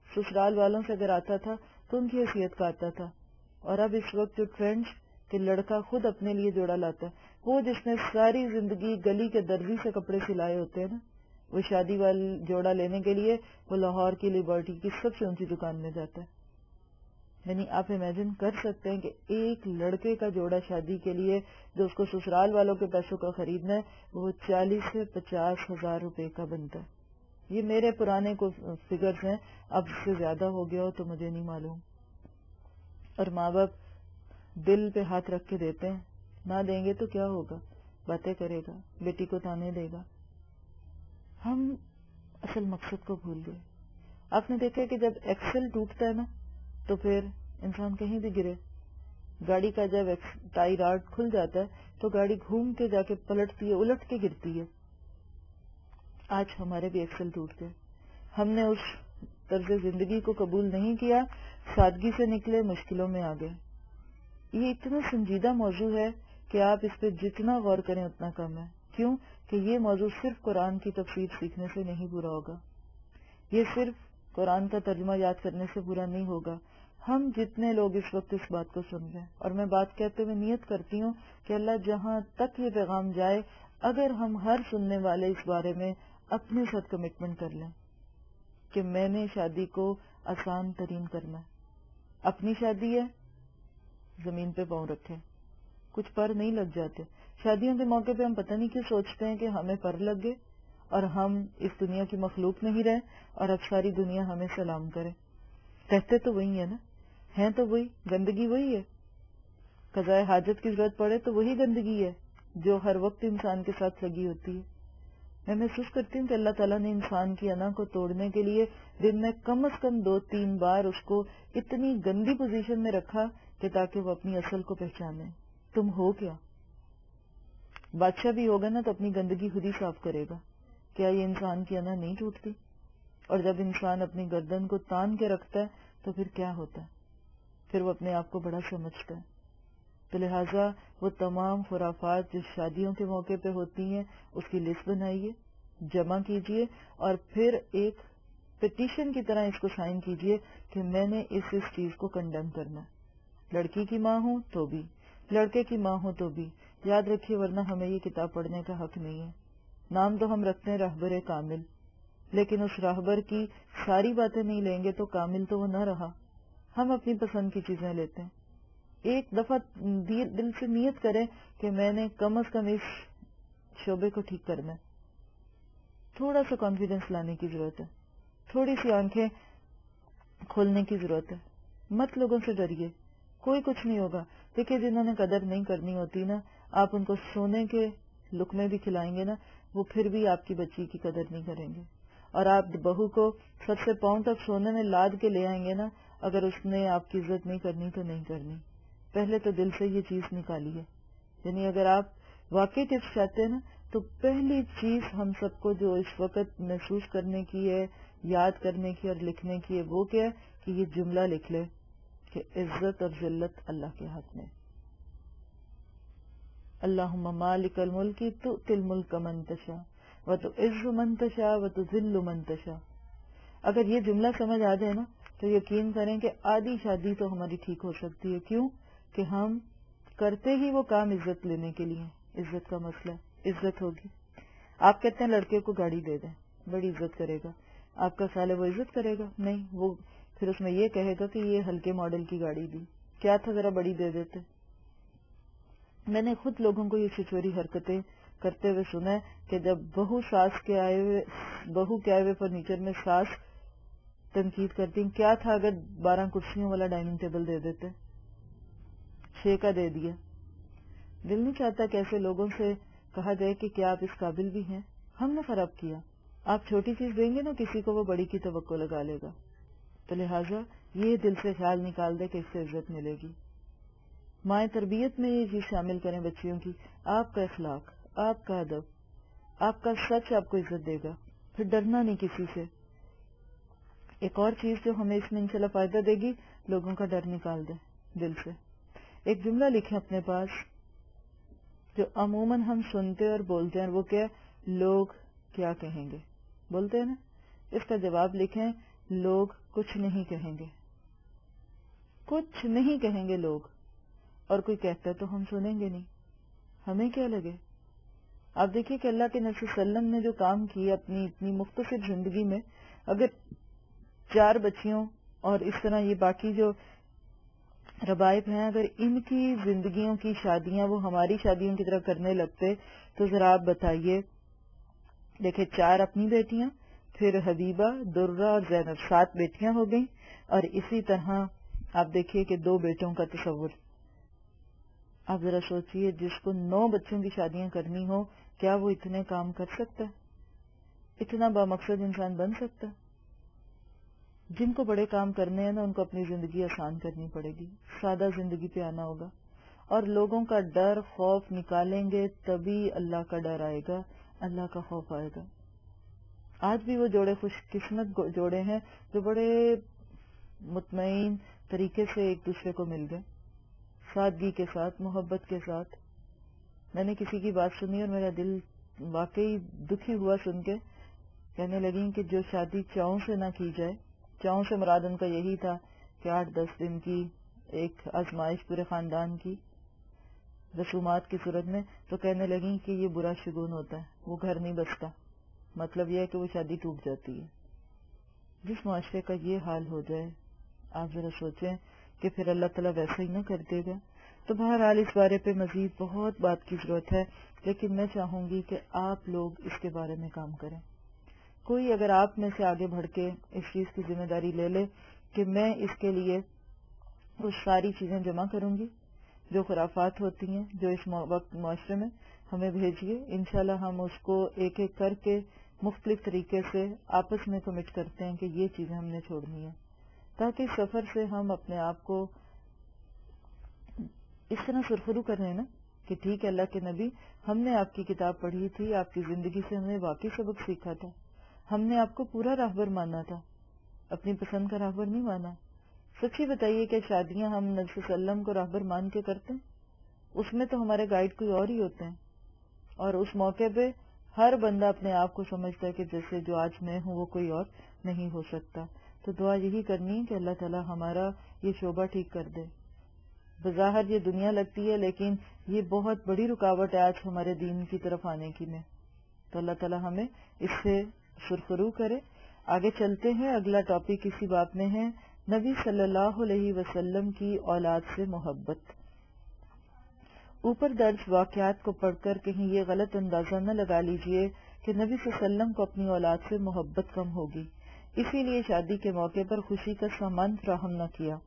سسرال والوں سے اگر آتا تھا تو ان کی حیثیت کا آتا تھا. اور اب اس وقت جو ٹرینڈ کہ لڑکا خود اپنے لیے جوڑا لاتا ہے، وہ جس نے ساری زندگی گلی کے درزی سے کپڑے سلائے ہوتے ہیں نا، وہ شادی والی جوڑا لینے کے لیے وہ لاہور کی لبرٹی کی سب سے اونچی دکان میں جاتا ہے. یعنی آپ امیجن کر سکتے ہیں کہ ایک لڑکے کا جوڑا شادی کے لیے جو اس کو سسرال والوں کے پیسوں کا خریدنا ہے وہ چالیس سے پچاس ہزار روپے کا بنتا ہے. یہ میرے پرانے کو فگرز ہیں، اب سے زیادہ ہو گیا ہو تو مجھے نہیں معلوم. اور ماں باپ دل پہ ہاتھ رکھ کے دیتے ہیں، نہ دیں گے تو کیا ہوگا، باتیں کرے گا، بیٹی کو تانے دے گا. ہم اصل مقصد کو بھول گئے. آپ نے دیکھا کہ جب ایکسل ٹوٹتا ہے نا تو پھر انسان کہیں بھی گرے. گاڑی کا جب ٹائی راڈ کھل جاتا ہے تو گاڑی گھوم کے جا کے پلٹتی ہے، الٹ کے گرتی ہے. آج ہمارے بھی ایکسل ٹوٹ گئے. ہم نے اس طرز زندگی کو قبول نہیں کیا، سادگی سے نکلے، مشکلوں میں آ گئے. یہ اتنا سنجیدہ موضوع ہے کہ آپ اس پہ جتنا غور کریں اتنا کم ہے. کیوں کہ یہ موضوع صرف قرآن کی تفسیر سیکھنے سے نہیں پورا ہوگا، یہ صرف قرآن کا ترجمہ یاد کرنے سے پورا نہیں ہوگا. ہم جتنے لوگ اس وقت اس بات کو سن رہے ہیں، اور میں بات کہتے ہوئے نیت کرتی ہوں کہ اللہ جہاں تک یہ پیغام جائے، اگر ہم ہر سننے والے اس بارے میں اپنے ساتھ کمٹمنٹ کر لیں کہ میں نے شادی کو آسان ترین کرنا ہے. اپنی شادی ہے، زمین پہ پاؤں رکھیں، کچھ پر نہیں لگ جاتے. شادیوں کے موقع پہ ہم پتہ نہیں کیوں سوچتے ہیں کہ ہمیں پر لگ گئے اور ہم اس دنیا کی مخلوق نہیں رہے اور اب ساری دنیا ہمیں سلام کرے. کہتے تو وہی ہے نا، ہیں تو وہی، گندگی وہی ہے. قضائے حاجت کی ضرورت پڑے تو وہی گندگی ہے جو ہر وقت انسان کے ساتھ لگی ہوتی ہے. میں محسوس کرتی ہوں کہ اللہ تعالیٰ نے انسان کی انا کو توڑنے کے لیے دن میں کم از کم دو تین بار اس کو اتنی گندی پوزیشن میں رکھا کہ تاکہ وہ اپنی اصل کو پہچانے. تم ہو کیا؟ بادشاہ بھی ہوگا نا تو اپنی گندگی خود ہی صاف کرے گا. کیا یہ انسان کی انا نہیں ٹوٹتی؟ اور جب انسان اپنی گردن کو تان کے رکھتا ہے تو پھر کیا ہوتا ہے؟ پھر وہ اپنے آپ کو بڑا سمجھتا ہے. تو لہٰذا وہ تمام خرافات جو شادیوں کے موقع پہ ہوتی ہیں اس کی لسٹ بنائیے، جمع کیجئے اور پھر ایک پٹیشن کی طرح اس کو سائن کیجئے کہ میں نے اس اس چیز کو کنڈیم کرنا ہے. لڑکی کی ماں ہوں تو بھی، لڑکے کی ماں ہوں تو بھی. یاد رکھیے ورنہ ہمیں یہ کتاب پڑھنے کا حق نہیں ہے. نام تو ہم رکھتے ہیں رہبر کامل، لیکن اس راہبر کی ساری باتیں نہیں لیں گے تو کامل تو وہ نہ رہا. ہم اپنی پسند کی چیزیں لیتے ہیں. ایک دفعہ دل سے نیت کریں کہ میں نے کم از کم اس شعبے کو ٹھیک کرنا ہے. تھوڑا سا کانفیڈنس لانے کی ضرورت ہے، تھوڑی سی آنکھیں کھولنے کی ضرورت ہے. مت لوگوں سے ڈریے، کوئی کچھ نہیں ہوگا. دیکھیے جنہوں نے قدر نہیں کرنی ہوتی نا، آپ ان کو سونے کے لقمے بھی کھلائیں گے نا، وہ پھر بھی آپ کی بچی کی قدر نہیں کریں گے. اور آپ بہو کو سب سے پاؤں تک سونے میں لاد کے لے آئیں گے نا، اگر اس نے آپ کی عزت نہیں کرنی تو نہیں کرنی. پہلے تو دل سے یہ چیز نکالیے. یعنی اگر آپ واقعی ٹپس چاہتے ہیں نا تو پہلی چیز ہم سب کو جو اس وقت محسوس کرنے کی ہے، یاد کرنے کی اور لکھنے کی ہے، وہ کیا ہے کہ یہ جملہ لکھ لے کہ عزت اور ذلت اللہ کے ہاتھ میں. اللہم مالک الملک تؤتی الملک من تشاء وتعز من تشاء وتذل من تشاء. اگر یہ جملہ سمجھ آ جائے نا تو یقین کریں کہ آدھی شادی تو ہماری ٹھیک ہو سکتی ہے. کیوں کہ ہم کرتے ہی وہ کام عزت لینے کے لیے. عزت کا مسئلہ ہے، عزت ہوگی. آپ کہتے ہیں لڑکے کو گاڑی دے دیں، بڑی عزت کرے گا. آپ کا خیال ہے وہ عزت کرے گا؟ نہیں، وہ پھر اس میں یہ کہے گا کہ یہ ہلکے ماڈل کی گاڑی دی، کیا تھا ذرا بڑی دے دیتے. میں نے خود لوگوں کو یہ چھچوری حرکتیں کرتے ہوئے سنا ہے کہ جب بہو ساس کے آئے ہوئے بہو کے آئے ہوئے فرنیچر میں ساس تنقید کرتی ہیں، کیا تھا اگر بارہ کرسیوں والا ڈائننگ ٹیبل دے دیتے، چھ کا دے دیا. دل نہیں چاہتا کہ ایسے لوگوں سے کہا جائے کہ کیا آپ اس قابل بھی ہیں. ہم نے خراب کیا. آپ چھوٹی چیز دیں گے نا کسی کو، وہ بڑی کی توقع لگا لے گا. تو لہٰذا یہ دل سے خیال نکال دے کہ اس سے عزت ملے گی. مائیں تربیت میں یہ چیز شامل کریں بچیوں کی. آپ کا اخلاق، آپ کا ادب، آپ کا سچ آپ کو عزت دے گا. پھر ڈرنا نہیں کسی سے. ایک اور چیز جو ہمیں اس میں انشاءاللہ فائدہ دے گی، لوگوں کا ڈر نکال دیں دل سے. ایک جملہ لکھیں اپنے پاس جو عموماً ہم سنتے اور بولتے ہیں، وہ کیا؟ لوگ کیا کہیں گے. بولتے ہیں نا، اس کا جواب لکھیں لوگ کچھ نہیں کہیں گے، کچھ نہیں کہیں گے لوگ، اور کوئی کہتا ہے تو ہم سنیں گے نہیں، ہمیں کیا لگے۔ آپ دیکھیے کہ اللہ کے نبی صلی اللہ علیہ وسلم نے جو کام کیا اپنی اتنی مختصر زندگی میں، اگر چار بچیوں اور اس طرح یہ باقی جو ربائب ہیں، اگر ان کی زندگیوں کی شادیاں وہ ہماری شادیوں کی طرح کرنے لگتے تو ذرا آپ بتائیے، دیکھیں چار اپنی بیٹیاں، پھر حبیبہ، درہ اور زینب، سات بیٹیاں ہو گئیں، اور اسی طرح آپ دیکھیے کہ دو بیٹوں کا تصور۔ آپ ذرا سوچئے، جس کو نو بچوں کی شادیاں کرنی ہو، کیا وہ اتنے کام کر سکتا ہے؟ اتنا بامقصد انسان بن سکتا ہے؟ جن کو بڑے کام کرنے ہیں نا، ان کو اپنی زندگی آسان کرنی پڑے گی، سادہ زندگی پہ آنا ہوگا، اور لوگوں کا ڈر خوف نکالیں گے تبھی اللہ کا ڈر آئے گا، اللہ کا خوف آئے گا۔ آج بھی وہ جوڑے خوش قسمت جوڑے ہیں جو بڑے مطمئن طریقے سے ایک دوسرے کو مل گئے، سادگی کے ساتھ، محبت کے ساتھ۔ میں نے کسی کی بات سنی اور میرا دل واقعی دکھی ہوا سن کے، کہنے لگیں کہ جو شادی چاؤں سے نہ کی جائے، چاؤں سے مراد ان کا یہی تھا کہ آٹھ دس دن کی ایک آزمائش پورے خاندان کی رسومات کی صورت میں، تو کہنے لگیں کہ یہ برا شگون ہوتا ہے، وہ گھر نہیں بستا، مطلب یہ ہے کہ وہ شادی ٹوٹ جاتی ہے۔ جس معاشرے کا یہ حال ہو جائے، آپ ذرا سوچیں کہ پھر اللہ تعالیٰ ویسا ہی نہ کر دے گا۔ تو بہرحال اس بارے پہ مزید بہت بات کی ضرورت ہے، لیکن میں چاہوں گی کہ آپ لوگ اس کے بارے میں کام کریں۔ کوئی اگر آپ میں سے آگے بڑھ کے اس چیز کی ذمہ داری لے لے کہ میں اس کے لیے وہ ساری چیزیں جمع کروں گی جو خرافات ہوتی ہیں جو اس وقت معاشرے میں، ہمیں بھیجیے، انشاءاللہ ہم اس کو ایک ایک کر کے مختلف طریقے سے آپس میں کمٹ کرتے ہیں کہ یہ چیزیں ہم نے چھوڑنی ہیں، تاکہ اس سفر سے ہم اپنے آپ کو اس طرح سرخرو کر رہے ہیں نا کہ ٹھیک ہے اللہ کے نبی، ہم نے آپ کی کتاب پڑھی تھی، آپ کی زندگی سے ہم نے واقعی سبق سیکھا تھا، ہم نے آپ کو پورا راہبر مانا تھا، اپنی پسند کا راہبر نہیں مانا۔ سچی بتائیے کہ شادیاں ہم نبی صلی اللہ علیہ وسلم کو راہبر مان کے کرتے ہیں؟ اس میں تو ہمارے گائیڈ کوئی اور ہی ہوتے ہیں، اور اس موقع پہ ہر بندہ اپنے آپ کو سمجھتا ہے کہ جیسے جو آج میں ہوں وہ کوئی اور نہیں ہو سکتا۔ تو دعا یہی کرنی کہ اللہ تعالیٰ ہمارا یہ شعبہ ٹھیک کر دے۔ بظاہر یہ دنیا لگتی ہے لیکن یہ بہت بڑی رکاوٹ ہے آج ہمارے دین کی طرف آنے کی میں، تو اللہ تعالیٰ ہمیں اس سے سرخرو کرے۔ آگے چلتے ہیں، اگلا ٹاپک اسی بات میں ہے، نبی صلی اللہ علیہ وسلم کی اولاد سے محبت۔ اوپر درج واقعات کو پڑھ کر کہیں یہ غلط اندازہ نہ لگا لیجئے کہ نبی صلی اللہ علیہ وسلم کو اپنی اولاد سے محبت کم ہوگی، اسی لیے شادی کے موقع پر خوشی کا سامان فراہم نہ کیا۔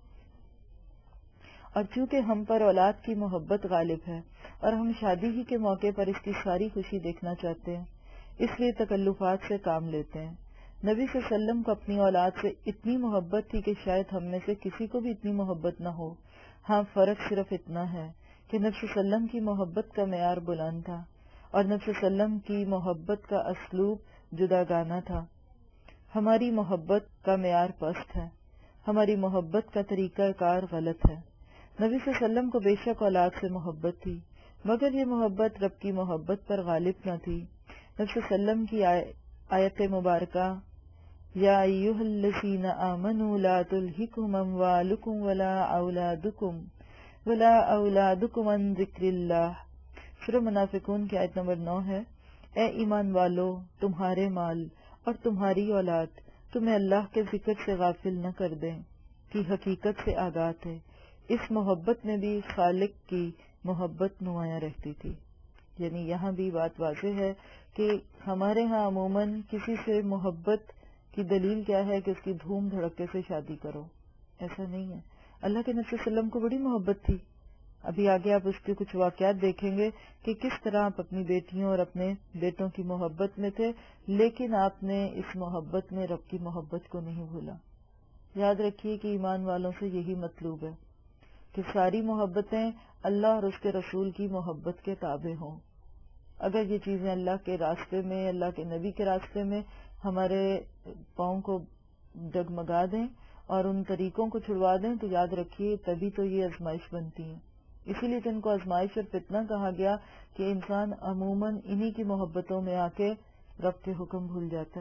اور چونکہ ہم پر اولاد کی محبت غالب ہے اور ہم شادی ہی کے موقع پر اس کی ساری خوشی دیکھنا چاہتے ہیں، اس لیے تکلفات سے کام لیتے ہیں۔ نبی صلی اللہ علیہ وسلم کو اپنی اولاد سے اتنی محبت تھی کہ شاید ہم میں سے کسی کو بھی اتنی محبت نہ ہو۔ ہاں، فرق صرف اتنا ہے کہ نبی صلی اللہ علیہ وسلم کی محبت کا معیار بلند تھا اور نبی صلی اللہ علیہ وسلم کی محبت کا اسلوب جداگانہ تھا۔ ہماری محبت کا معیار پست ہے، ہماری محبت کا طریقہ کار غلط ہے۔ نبی صلی اللہ علیہ وسلم کو بے شک اولاد سے محبت تھی، مگر یہ محبت رب کی محبت پر غالب نہ تھی۔ نبی صلی اللہ علیہ وسلم کی آیت مبارکہ یا ایھا الذین آمنوا لا تلہکم اموالکم ولا اولادکم ولا اولادکم عن ذکر اللہ، سورہ منافقون کی آیت نمبر نو ہے، اے ایمان والو، تمہارے مال اور تمہاری اولاد تمہیں اللہ کے ذکر سے غافل نہ کر دیں کہ حقیقت سے آگاہ ہے۔ اس محبت میں بھی خالق کی محبت نمایاں رہتی تھی۔ یعنی یہاں بھی بات واضح ہے کہ ہمارے ہاں عموماً کسی سے محبت کی دلیل کیا ہے کہ اس کی دھوم دھڑکے سے شادی کرو، ایسا نہیں ہے۔ اللہ کے نبی صلی اللہ علیہ وسلم کو بڑی محبت تھی۔ ابھی آگے آپ اس کے کچھ واقعات دیکھیں گے کہ کس طرح آپ اپنی بیٹیوں اور اپنے بیٹوں کی محبت میں تھے، لیکن آپ نے اس محبت میں رب کی محبت کو نہیں بھولا۔ یاد رکھیے کہ ایمان والوں سے یہی مطلوب ہے کہ ساری محبتیں اللہ اور اس کے رسول کی محبت کے تابع ہوں۔ اگر یہ چیزیں اللہ کے راستے میں، اللہ کے نبی کے راستے میں ہمارے پاؤں کو ڈگمگا دیں اور ان طریقوں کو چھڑوا دیں تو یاد رکھیے تبھی تو یہ آزمائش بنتی ہیں۔ اسی لیے تو ان کو آزمائش اور فتنہ کہا گیا کہ انسان عموماً انہی کی محبتوں میں آ کے رب کے حکم بھول جاتا ہے۔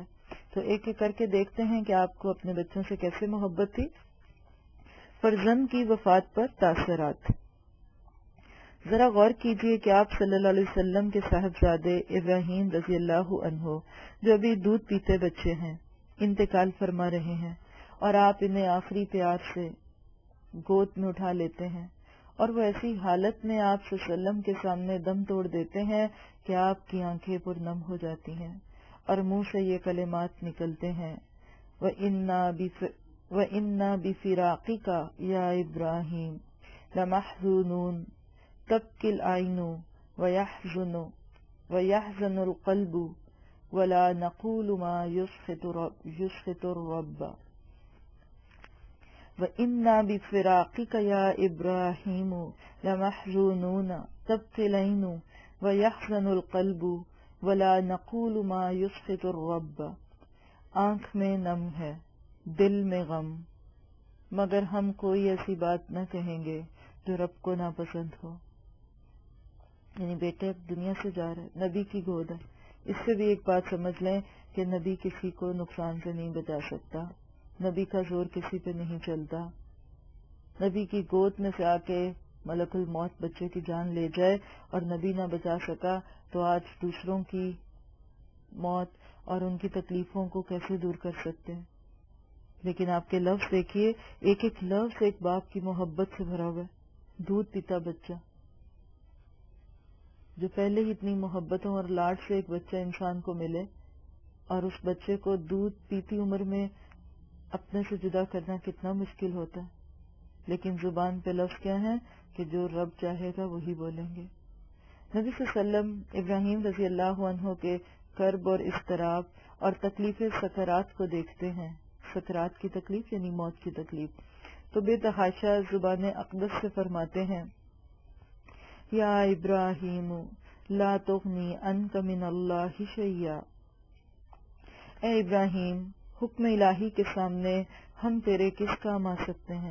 تو ایک ایک کر کے دیکھتے ہیں کہ آپ کو اپنے بچوں سے کیسے محبت تھی۔ فرزند کی وفات پر تاثرات۔ ذرا غور کیجئے کہ آپ صلی اللہ علیہ وسلم کے صاحبزادے ابراہیم رضی اللہ عنہ جو ابھی دودھ پیتے بچے ہیں انتقال فرما رہے ہیں، اور آپ انہیں آخری پیار سے گود میں اٹھا لیتے ہیں، اور وہ ایسی حالت میں آپ صلی اللہ علیہ وسلم کے سامنے دم توڑ دیتے ہیں کہ آپ کی آنکھیں پرنم ہو جاتی ہیں اور منہ سے یہ کلمات نکلتے ہیں، وَإِنَّا بِفِرَاقِكَ يَا إِبْرَاهِيمُ لَمَحْزُونُونَ تَبْكِي الْعَيْنُ وَيَحْزُنُ وَيَحْزَنُ الْقَلْبُ وَلَا نَقُولُ مَا يُسْخِطُ الرَّبَّ وَإِنَّا بِفِرَاقِكَ يَا إِبْرَاهِيمُ لَمَحْزُونُونَ تَبْكِي الْعَيْنُ وَيَحْزَنُ الْقَلْبُ وَلَا نَقُولُ مَا يُسْخِطُ الرَّبَّ۔ آنکھ میں نم ہے، دل میں غم، مگر ہم کوئی ایسی بات نہ کہیں گے جو رب کو ناپسند ہو۔ یعنی بیٹے اب دنیا سے جا رہے، نبی کی گود ہے، اس سے بھی ایک بات سمجھ لیں کہ نبی کسی کو نقصان سے نہیں بچا سکتا، نبی کا زور کسی پہ نہیں چلتا۔ نبی کی گود میں سے آ کے ملک الموت بچے کی جان لے جائے اور نبی نہ بچا سکا تو آج دوسروں کی موت اور ان کی تکلیفوں کو کیسے دور کر سکتے ہیں؟ لیکن آپ کے لفظ دیکھیے، ایک ایک لفظ ایک باپ کی محبت سے بھرا ہوا ہے۔ دودھ پیتا بچہ، جو پہلے ہی اتنی محبتوں اور لاڈ سے ایک بچہ انسان کو ملے، اور اس بچے کو دودھ پیتی عمر میں اپنے سے جدا کرنا کتنا مشکل ہوتا ہے، لیکن زبان پہ لفظ کیا ہے کہ جو رب چاہے گا وہی بولیں گے۔ نبی صلی اللہ علیہ وسلم ابراہیم رضی اللہ عنہ کے کرب اور اضطراب اور تکلیف سکرات کو دیکھتے ہیں، سکرات کی تکلیف یعنی موت کی تکلیف، تو بے تحاشا زبان اقدس سے فرماتے ہیں، یا ابراہیم لا تغنی عنک من اللہ شیئا، اے ابراہیم حکم الہی کے سامنے ہم تیرے کس کام آ سکتے ہیں۔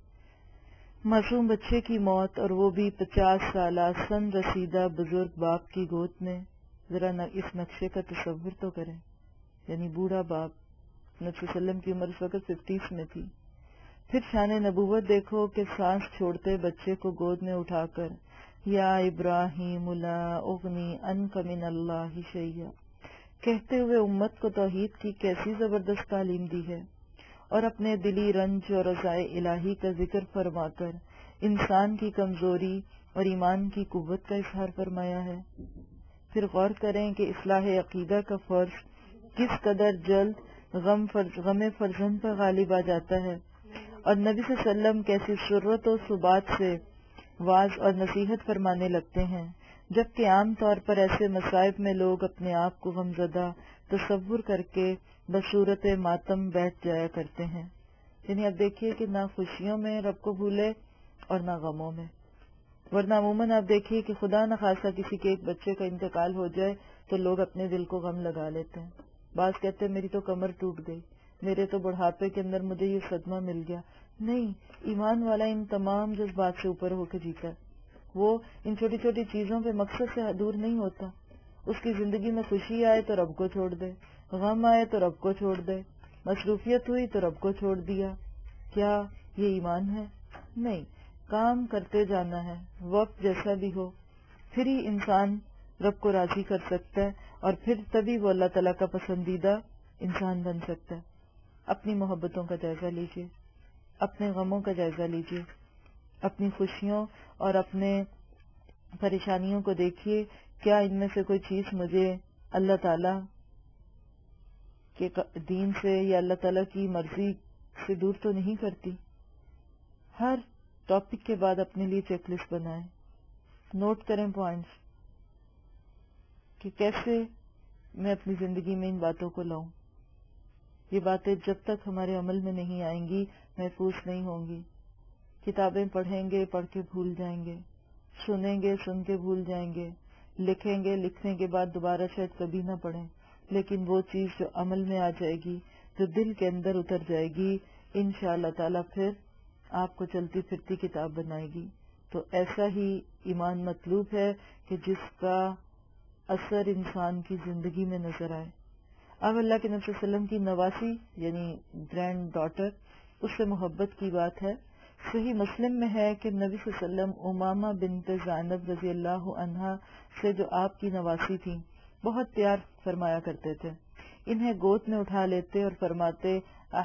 معصوم بچے کی موت، اور وہ بھی پچاس سالہ سن رسیدہ بزرگ باپ کی گود میں، ذرا اس نقشے کا تصور تو کریں، یعنی بوڑھا باپ، نبی صلی اللہ علیہ وسلم کی عمر اس وقت ففٹیز میں تھی۔ پھر شان نبوت دیکھو کہ سانس چھوڑتے بچے کو گود میں اٹھا کر یا ابراہیم لا اغنی عنک من اللہ شیئا کہتے ہوئے امت کو توحید کی کیسی زبردست تعلیم دی ہے، اور اپنے دلی رنج اور رضائے الہی کا ذکر فرما کر انسان کی کمزوری اور ایمان کی قوت کا اظہار فرمایا ہے۔ پھر غور کریں کہ اصلاح عقیدہ کا فرض کس قدر جلد غم فرز غم فرزند پر غالب آ جاتا ہے، اور نبی صلی اللہ علیہ وسلم کیسی سرت و ثبات سے واعظ اور نصیحت فرمانے لگتے ہیں، جبکہ عام طور پر ایسے مصائب میں لوگ اپنے آپ کو غمزدہ تصور کر کے بصورت ماتم بیٹھ جایا کرتے ہیں۔ یعنی اب دیکھیے کہ نہ خوشیوں میں رب کو بھولے اور نہ غموں میں، ورنہ عموماً آپ دیکھیے کہ خدا نہ خواستہ کسی کے ایک بچے کا انتقال ہو جائے تو لوگ اپنے دل کو غم لگا لیتے ہیں۔ بعض کہتے ہیں میری تو کمر ٹوٹ گئی، میرے تو بڑھاپے کے اندر مجھے یہ صدمہ مل گیا۔ نہیں، ایمان والا ان تمام جذبات سے اوپر ہو کے جیتا ہے، وہ ان چھوٹی چھوٹی چیزوں پہ مقصد سے دور نہیں ہوتا۔ اس کی زندگی میں خوشی آئے تو رب کو چھوڑ دے، غم آئے تو رب کو چھوڑ دے، مصروفیت ہوئی تو رب کو چھوڑ دیا۔ کیا یہ ایمان ہے؟ نہیں، کام کرتے جانا ہے، وقت جیسا بھی ہو، پھر ہی انسان رب کو راضی کر سکتا ہے، اور پھر تبھی وہ اللہ تعالیٰ کا پسندیدہ انسان بن سکتا ہے۔ اپنی محبتوں کا جائزہ لیجئے، اپنے غموں کا جائزہ لیجئے، اپنی خوشیوں اور اپنے پریشانیوں کو دیکھیے، کیا ان میں سے کوئی چیز مجھے اللہ تعالیٰ کے دین سے یا اللہ تعالیٰ کی مرضی سے دور تو نہیں کرتی؟ ہر ٹاپک کے بعد اپنے لیے چیک لسٹ بنائیں، نوٹ کریں پوائنٹس کہ کیسے میں اپنی زندگی میں ان باتوں کو لاؤں۔ یہ باتیں جب تک ہمارے عمل میں نہیں آئیں گی محفوظ نہیں ہوں گی۔ کتابیں پڑھیں گے، پڑھ کے بھول جائیں گے، سنیں گے، سن کے بھول جائیں گے، لکھیں گے، لکھنے کے بعد دوبارہ شاید کبھی نہ پڑھیں، لیکن وہ چیز جو عمل میں آ جائے گی، جو دل کے اندر اتر جائے گی، انشاءاللہ تعالیٰ پھر آپ کو چلتی پھرتی کتاب بنائے گی۔ تو ایسا ہی ایمان مطلوب ہے کہ جس کا اثر انسان کی زندگی میں نظر آئے۔ اب اللہ کے نبی صلی اللہ علیہ وسلم کی نواسی یعنی گرینڈ ڈاٹر، اس سے محبت کی بات ہے۔ صحیح مسلم میں ہے کہ نبی صلی اللہ علیہ وسلم امامہ بنت زینب رضی اللہ عنہا سے جو آپ کی نواسی تھیں بہت پیار فرمایا کرتے تھے، انہیں گود میں اٹھا لیتے اور فرماتے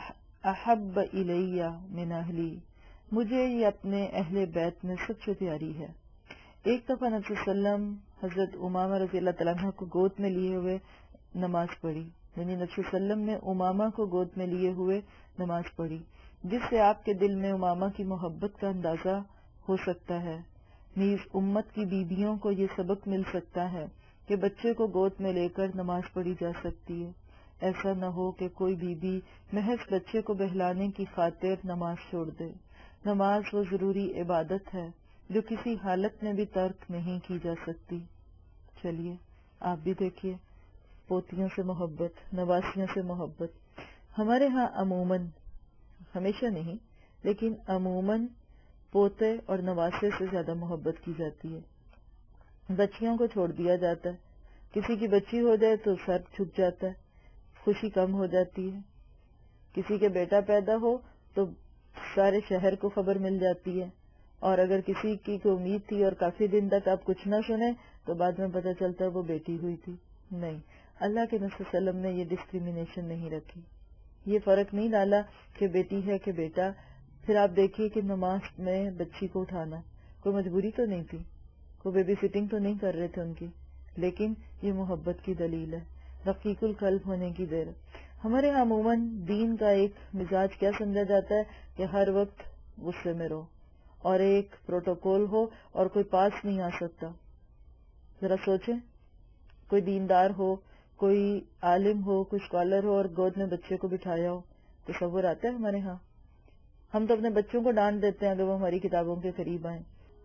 احب الیہ من اہلی، مجھے یہ اپنے اہل بیت میں سب سے پیاری ہے۔ ایک دفعہ نبی صلی اللہ علیہ وسلم حضرت امامہ رضی اللہ تعالیٰ عنہ کو گود میں لیے ہوئے نماز پڑھی، یعنی نبی صلی اللہ علیہ وسلم نے امامہ کو گود میں لیے ہوئے نماز پڑھی، جس سے آپ کے دل میں امامہ کی محبت کا اندازہ ہو سکتا ہے۔ نیز امت کی بیویوں کو یہ سبق مل سکتا ہے کہ بچے کو گود میں لے کر نماز پڑھی جا سکتی ہے۔ ایسا نہ ہو کہ کوئی بی بی محض بچے کو بہلانے کی خاطر نماز چھوڑ دے۔ نماز وہ ضروری عبادت ہے جو کسی حالت میں بھی ترک نہیں کی جا سکتی۔ چلیے آپ بھی دیکھیے، پوتیوں سے محبت، نواسیوں سے محبت۔ ہمارے ہاں عموماً، ہمیشہ نہیں لیکن عموماً پوتے اور نواسے سے زیادہ محبت کی جاتی ہے۔ بچیوں کو چھوڑ دیا جاتا ہے، کسی کی بچی ہو جائے تو سر جھک جاتا ہے، خوشی کم ہو جاتی ہے۔ کسی کے بیٹا پیدا ہو تو سارے شہر کو خبر مل جاتی ہے، اور اگر کسی کی کو امید تھی اور کافی دن تک آپ کچھ نہ سنیں تو بعد میں پتہ چلتا ہے وہ بیٹی ہوئی تھی۔ نہیں، اللہ کے نبی صلی اللہ علیہ وسلم نے یہ ڈسکریمنیشن نہیں رکھی، یہ فرق نہیں ڈالا کہ بیٹی ہے کہ بیٹا۔ پھر آپ دیکھیے کہ نماز میں بچی کو اٹھانا کوئی مجبوری تو نہیں تھی، کوئی بیبی سٹنگ تو نہیں کر رہے تھے ان کی، لیکن یہ محبت کی دلیل ہے، رقیق القلب ہونے کی دیر۔ ہمارے یہاں عموماً دین کا ایک مزاج کیا سمجھا جاتا ہے کہ ہر وقت غصے میں رہو، اور ایک پروٹوکول ہو اور کوئی پاس نہیں آ سکتا۔ ذرا سوچیں، کوئی دیندار ہو، کوئی عالم ہو، کوئی اسکالر ہو اور گود میں بچے کو بٹھایا ہو، تصور آتا ہے ہمارے ہاں؟ ہم تو اپنے بچوں کو ڈانٹ دیتے ہیں اگر وہ ہماری کتابوں کے قریب آئیں۔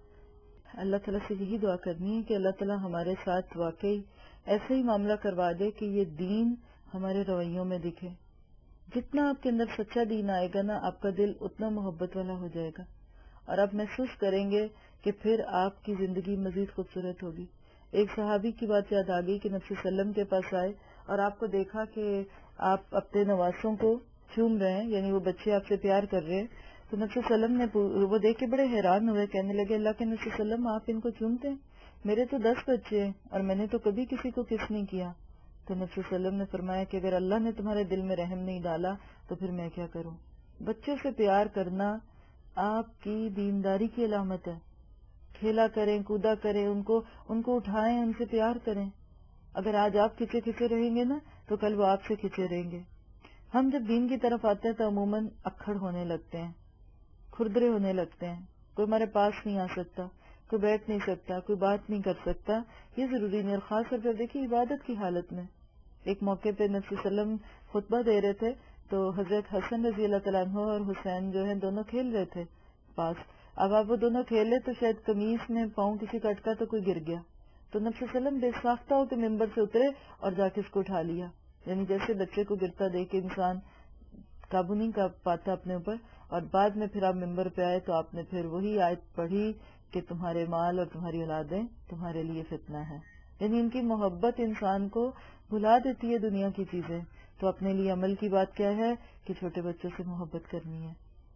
اللہ تعالیٰ سے یہی دعا کرنی ہے کہ اللہ تعالیٰ ہمارے ساتھ واقعی ایسے ہی معاملہ کروا دے کہ یہ دین ہمارے رویوں میں دکھے۔ جتنا آپ کے اندر سچا دین آئے گا نا، آپ کا دل اتنا محبت والا ہو جائے گا، اور آپ محسوس کریں گے کہ پھر آپ کی زندگی مزید خوبصورت ہوگی۔ ایک صحابی کی بات یاد آ گئی کہ نبی صلی اللہ علیہ وسلم کے پاس آئے اور آپ کو دیکھا کہ آپ اپنے نواسوں کو چوم رہے ہیں، یعنی وہ بچے آپ سے پیار کر رہے ہیں، تو نبی صلی اللہ علیہ وسلم نے وہ دیکھ کے بڑے حیران ہوئے، کہنے لگے اللہ کے نبی صلی اللہ علیہ وسلم آپ ان کو چومتے ہیں؟ میرے تو دس بچے ہیں اور میں نے تو کبھی کسی کو کس نہیں کیا۔ تو نبی صلی اللہ علیہ وسلم نے فرمایا کہ اگر اللہ نے تمہارے دل میں رحم نہیں ڈالا تو پھر میں کیا کروں؟ بچوں سے پیار کرنا آپ کی دینداری کی علامت ہے۔ کھیلا کریں، کودا کریں، ان کو ان کو اٹھائیں، ان سے پیار کریں۔ اگر آج آپ کھچے کھچے رہیں گے نا تو کل وہ آپ سے کھچے رہیں گے۔ ہم جب دین کی طرف آتے ہیں تو عموماً اکھڑ ہونے لگتے ہیں، کھردرے ہونے لگتے ہیں، کوئی ہمارے پاس نہیں آ سکتا، کوئی بیٹھ نہیں سکتا، کوئی بات نہیں کر سکتا۔ یہ ضروری نہیں، اور خاص طور پر دیکھیے عبادت کی حالت میں۔ ایک موقع پہ نبی صلی اللہ علیہ وسلم خطبہ دے رہے تھے تو حضرت حسن رضی اللہ تعالیٰ عنہ اور حسین جو ہیں دونوں کھیل رہے تھے پاس۔ اب آپ وہ دونوں کھیلے تو شاید قمیص میں پاؤں کسی کا اٹکا تو کوئی گر گیا، تو نبی صلی اللہ علیہ وسلم بے ساختہ ہو کے ممبر سے اترے اور جا کے اس کو اٹھا لیا، یعنی جیسے بچے کو گرتا دیکھ کے انسان قابو نہیں کر پاتا اپنے اوپر۔ اور بعد میں پھر آپ ممبر پہ آئے تو آپ نے پھر وہی آیت پڑھی کہ تمہارے مال اور تمہاری اولادیں تمہارے لیے فتنہ ہے، یعنی ان کی محبت انسان کو بھلا دیتی ہے دنیا کی چیزیں۔ تو اپنے لیے عمل کی بات کیا ہے کہ چھوٹے بچوں سے محبت کرنی ہے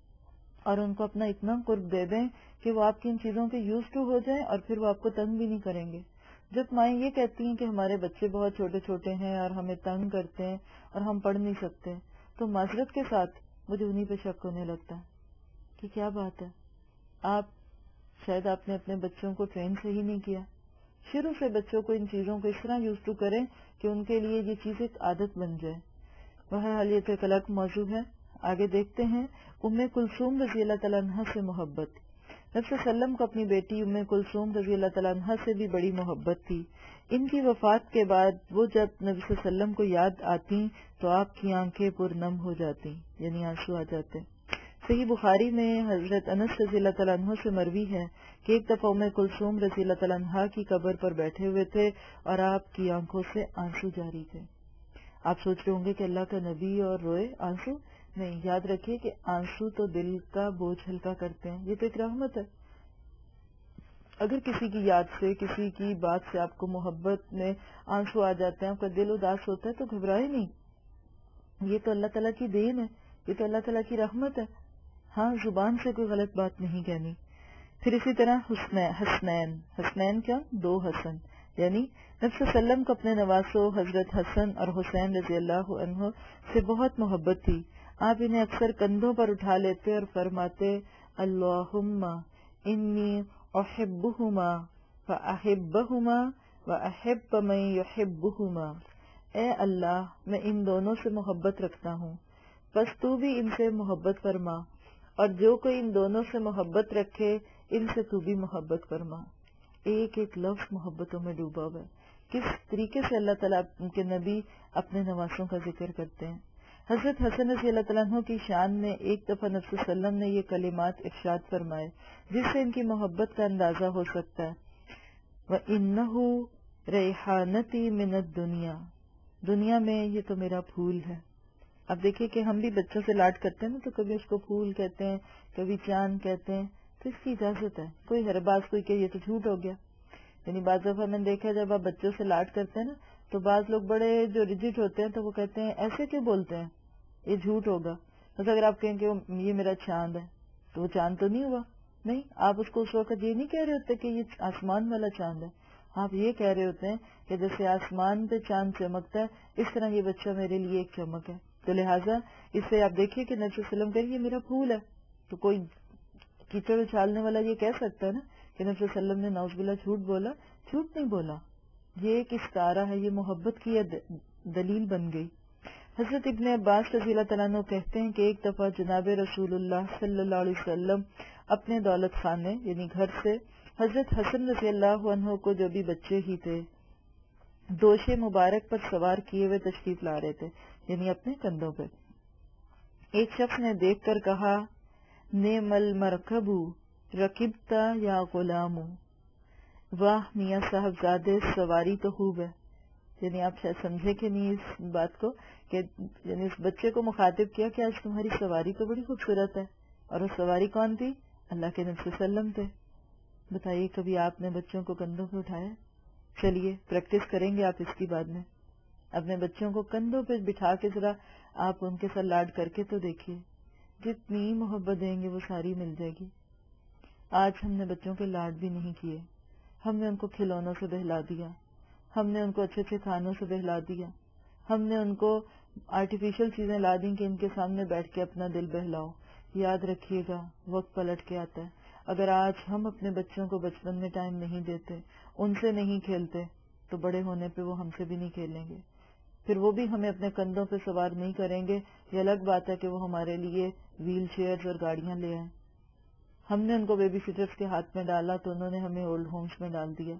اور ان کو اپنا اتنا قرب دے دیں کہ وہ آپ کی ان چیزوں کے یوز ٹو ہو جائیں اور پھر وہ آپ کو تنگ بھی نہیں کریں گے۔ جب مائیں یہ کہتی ہیں کہ ہمارے بچے بہت چھوٹے چھوٹے ہیں اور ہمیں تنگ کرتے ہیں اور ہم پڑھ نہیں سکتے، تو معذرت کے ساتھ مجھے انہی پہ شک ہونے لگتا ہے کہ کیا بات ہے، آپ شاید آپ نے اپنے بچوں کو ٹرین سے ہی نہیں کیا۔ شروع سے بچوں کو ان چیزوں کو اس طرح یوز ٹو کریں کہ ان کے لیے یہ چیز ایک عادت بن جائے۔ بہرحال یہ تو ایک الگ موضوع ہے، آگے دیکھتے ہیں۔ ام کلثوم رضی اللہ تعالیٰ عنہ سے محبت۔ نبی صلی اللہ علیہ وسلم کو اپنی بیٹی ام کلثوم رضی اللہ تعالیٰ عنہ سے بھی بڑی محبت تھی۔ ان کی وفات کے بعد وہ جب نبی صلی اللہ علیہ وسلم کو یاد آتی تو آپ کی آنکھیں پرنم ہو جاتی، یعنی آنسو آ جاتے۔ صحیح بخاری میں حضرت انس رضی اللہ تعالیٰ عنہ سے مروی ہے کہ ایک دفعہ ام کلثوم رضی اللہ تعالیٰ عنہ کی قبر پر بیٹھے ہوئے تھے اور آپ کی آنکھوں سے آنسو جاری تھے۔ آپ سوچ رہے ہوں گے کہ اللہ کا نبی اور روئے آنسو؟ نہیں، یاد رکھیے کہ آنسو تو دل کا بوجھ ہلکا کرتے ہیں، یہ تو ایک رحمت ہے۔ اگر کسی کی یاد سے، کسی کی بات سے آپ کو محبت میں آنسو آ جاتے ہیں، آپ کا دل اداس ہوتا ہے تو گھبرائے نہیں، یہ تو اللہ تعالیٰ کی دین ہے، یہ تو اللہ تعالیٰ کی رحمت ہے. ہاں زبان سے کوئی غلط بات نہیں کہنی. پھر اسی طرح حسنین حسنین حسنین کیا؟ دو حسن، یعنی نبی صلی اللہ علیہ وسلم کو اپنے نواسوں حضرت حسن اور حسین رضی اللہ عنہ سے بہت محبت تھی. آپ انہیں اکثر کندھوں پر اٹھا لیتے اور فرماتے اللہم انی احبہما فاحبہما واحب من یحبہما. اے اللہ میں ان دونوں سے محبت رکھتا ہوں، بس تو بھی ان سے محبت فرما، اور جو کوئی ان دونوں سے محبت رکھے ان سے تو بھی محبت فرما. ایک ایک لفظ محبتوں میں ڈوبا ہوا ہے. کس طریقے سے اللہ تعالیٰ کے نبی اپنے نواسوں کا ذکر کرتے ہیں. حضرت حسن رضی اللہ تعالیٰ عنہ کی شان میں ایک دفعہ نبی صلی اللہ علیہ وسلم نے یہ کلمات ارشاد فرمائے جس سے ان کی محبت کا اندازہ ہو سکتا ہے. وَإِنَّهُ رَيْحَانَتِي مِنَ الدُّنْيَا، دنیا میں یہ تو میرا پھول ہے. اب دیکھیے کہ ہم بھی بچوں سے لاڈ کرتے ہیں نا، تو کبھی اس کو پھول کہتے ہیں، کبھی چاند کہتے ہیں، تو اس کی اجازت ہے. کوئی ہر باز کوئی کہ یہ تو جھوٹ ہو گیا. یعنی بعض دفعہ میں نے دیکھا جب آپ بچوں سے لاڈ کرتے ہیں نا تو بعض لوگ بڑے جو ریجٹ ہوتے ہیں تو وہ کہتے ہیں ایسے کیوں بولتے ہیں، یہ جھوٹ ہوگا. بس اگر آپ کہیں کہ یہ میرا چاند ہے تو وہ چاند تو نہیں ہوا. نہیں، آپ اس کو اس وقت یہ نہیں کہہ رہے ہوتے کہ یہ آسمان والا چاند ہے، آپ یہ کہہ رہے ہوتے ہیں کہ جیسے آسمان پہ چاند چمکتا ہے اس طرح یہ بچہ میرے لیے ایک چمک ہے. تو لہٰذا اس سے آپ دیکھیے کہ نبی صلی اللہ علیہ وسلم کہہ یہ میرا پھول ہے. تو کوئی کیچڑ اچھالنے والا یہ کہہ سکتا ہے نا کہ نبی صلی اللہ علیہ وسلم نے نعوذ باللہ جھوٹ بولا؟ جھوٹ نہیں بولا. یہ ایک استعارہ ہے، یہ محبت کی دلیل بن گئی. حضرت ابن عباس رضی اللہ تعالیٰ عنہ کہتے ہیں کہ ایک دفعہ جناب رسول اللہ صلی اللہ علیہ وسلم اپنے دولت خانے یعنی گھر سے حضرت حسن رضی اللہ عنہ کو جو بھی بچے ہی تھے دوشے مبارک پر سوار کیے ہوئے تشریف لا رہے تھے، یعنی اپنے کندھوں پہ. ایک شخص نے دیکھ کر کہا نعم المرکب رکبتا یا غلام، واہ میاں صاحبزادے سواری تو خوب ہے. یعنی آپ شاید سمجھے کہ نہیں اس بات کو کہ یعنی اس بچے کو مخاطب کیا کہ آج تمہاری سواری تو بڑی خوبصورت ہے. اور وہ سواری کون تھی؟ اللہ کے نبی صلی اللہ علیہ وسلم تھے. بتائیے کبھی آپ نے بچوں کو کندھوں پہ اٹھایا؟ چلیے پریکٹس کریں گے آپ اس کی بعد میں. اپنے بچوں کو کندھوں پہ بٹھا کے ذرا آپ ان کے ساتھ لاڈ کر کے تو دیکھیے، جتنی محبت دیں گے وہ ساری مل جائے گی. آج ہم نے بچوں کے لاڈ بھی نہیں کیے، ہم نے ان کو کھلونوں سے بہلا دیا، ہم نے ان کو اچھے اچھے کھانوں سے بہلا دیا، ہم نے ان کو آرٹیفیشل چیزیں لا دیں کہ ان کے سامنے بیٹھ کے اپنا دل بہلاؤ. یاد رکھیے گا وقت پلٹ کے آتا ہے. اگر آج ہم اپنے بچوں کو بچپن میں ٹائم نہیں دیتے، ان سے نہیں کھیلتے، تو بڑے ہونے پہ وہ ہم سے بھی نہیں کھیلیں گے. پھر وہ بھی ہمیں اپنے کندھوں پہ سوار نہیں کریں گے. یہ الگ بات ہے کہ وہ ہمارے لیے ویل چیئرز اور گاڑیاں لے آئیں. ہم نے ان کو بیبی سٹرز کے ہاتھ میں ڈالا تو انہوں نے ہمیں اولڈ ہومز میں ڈال دیا.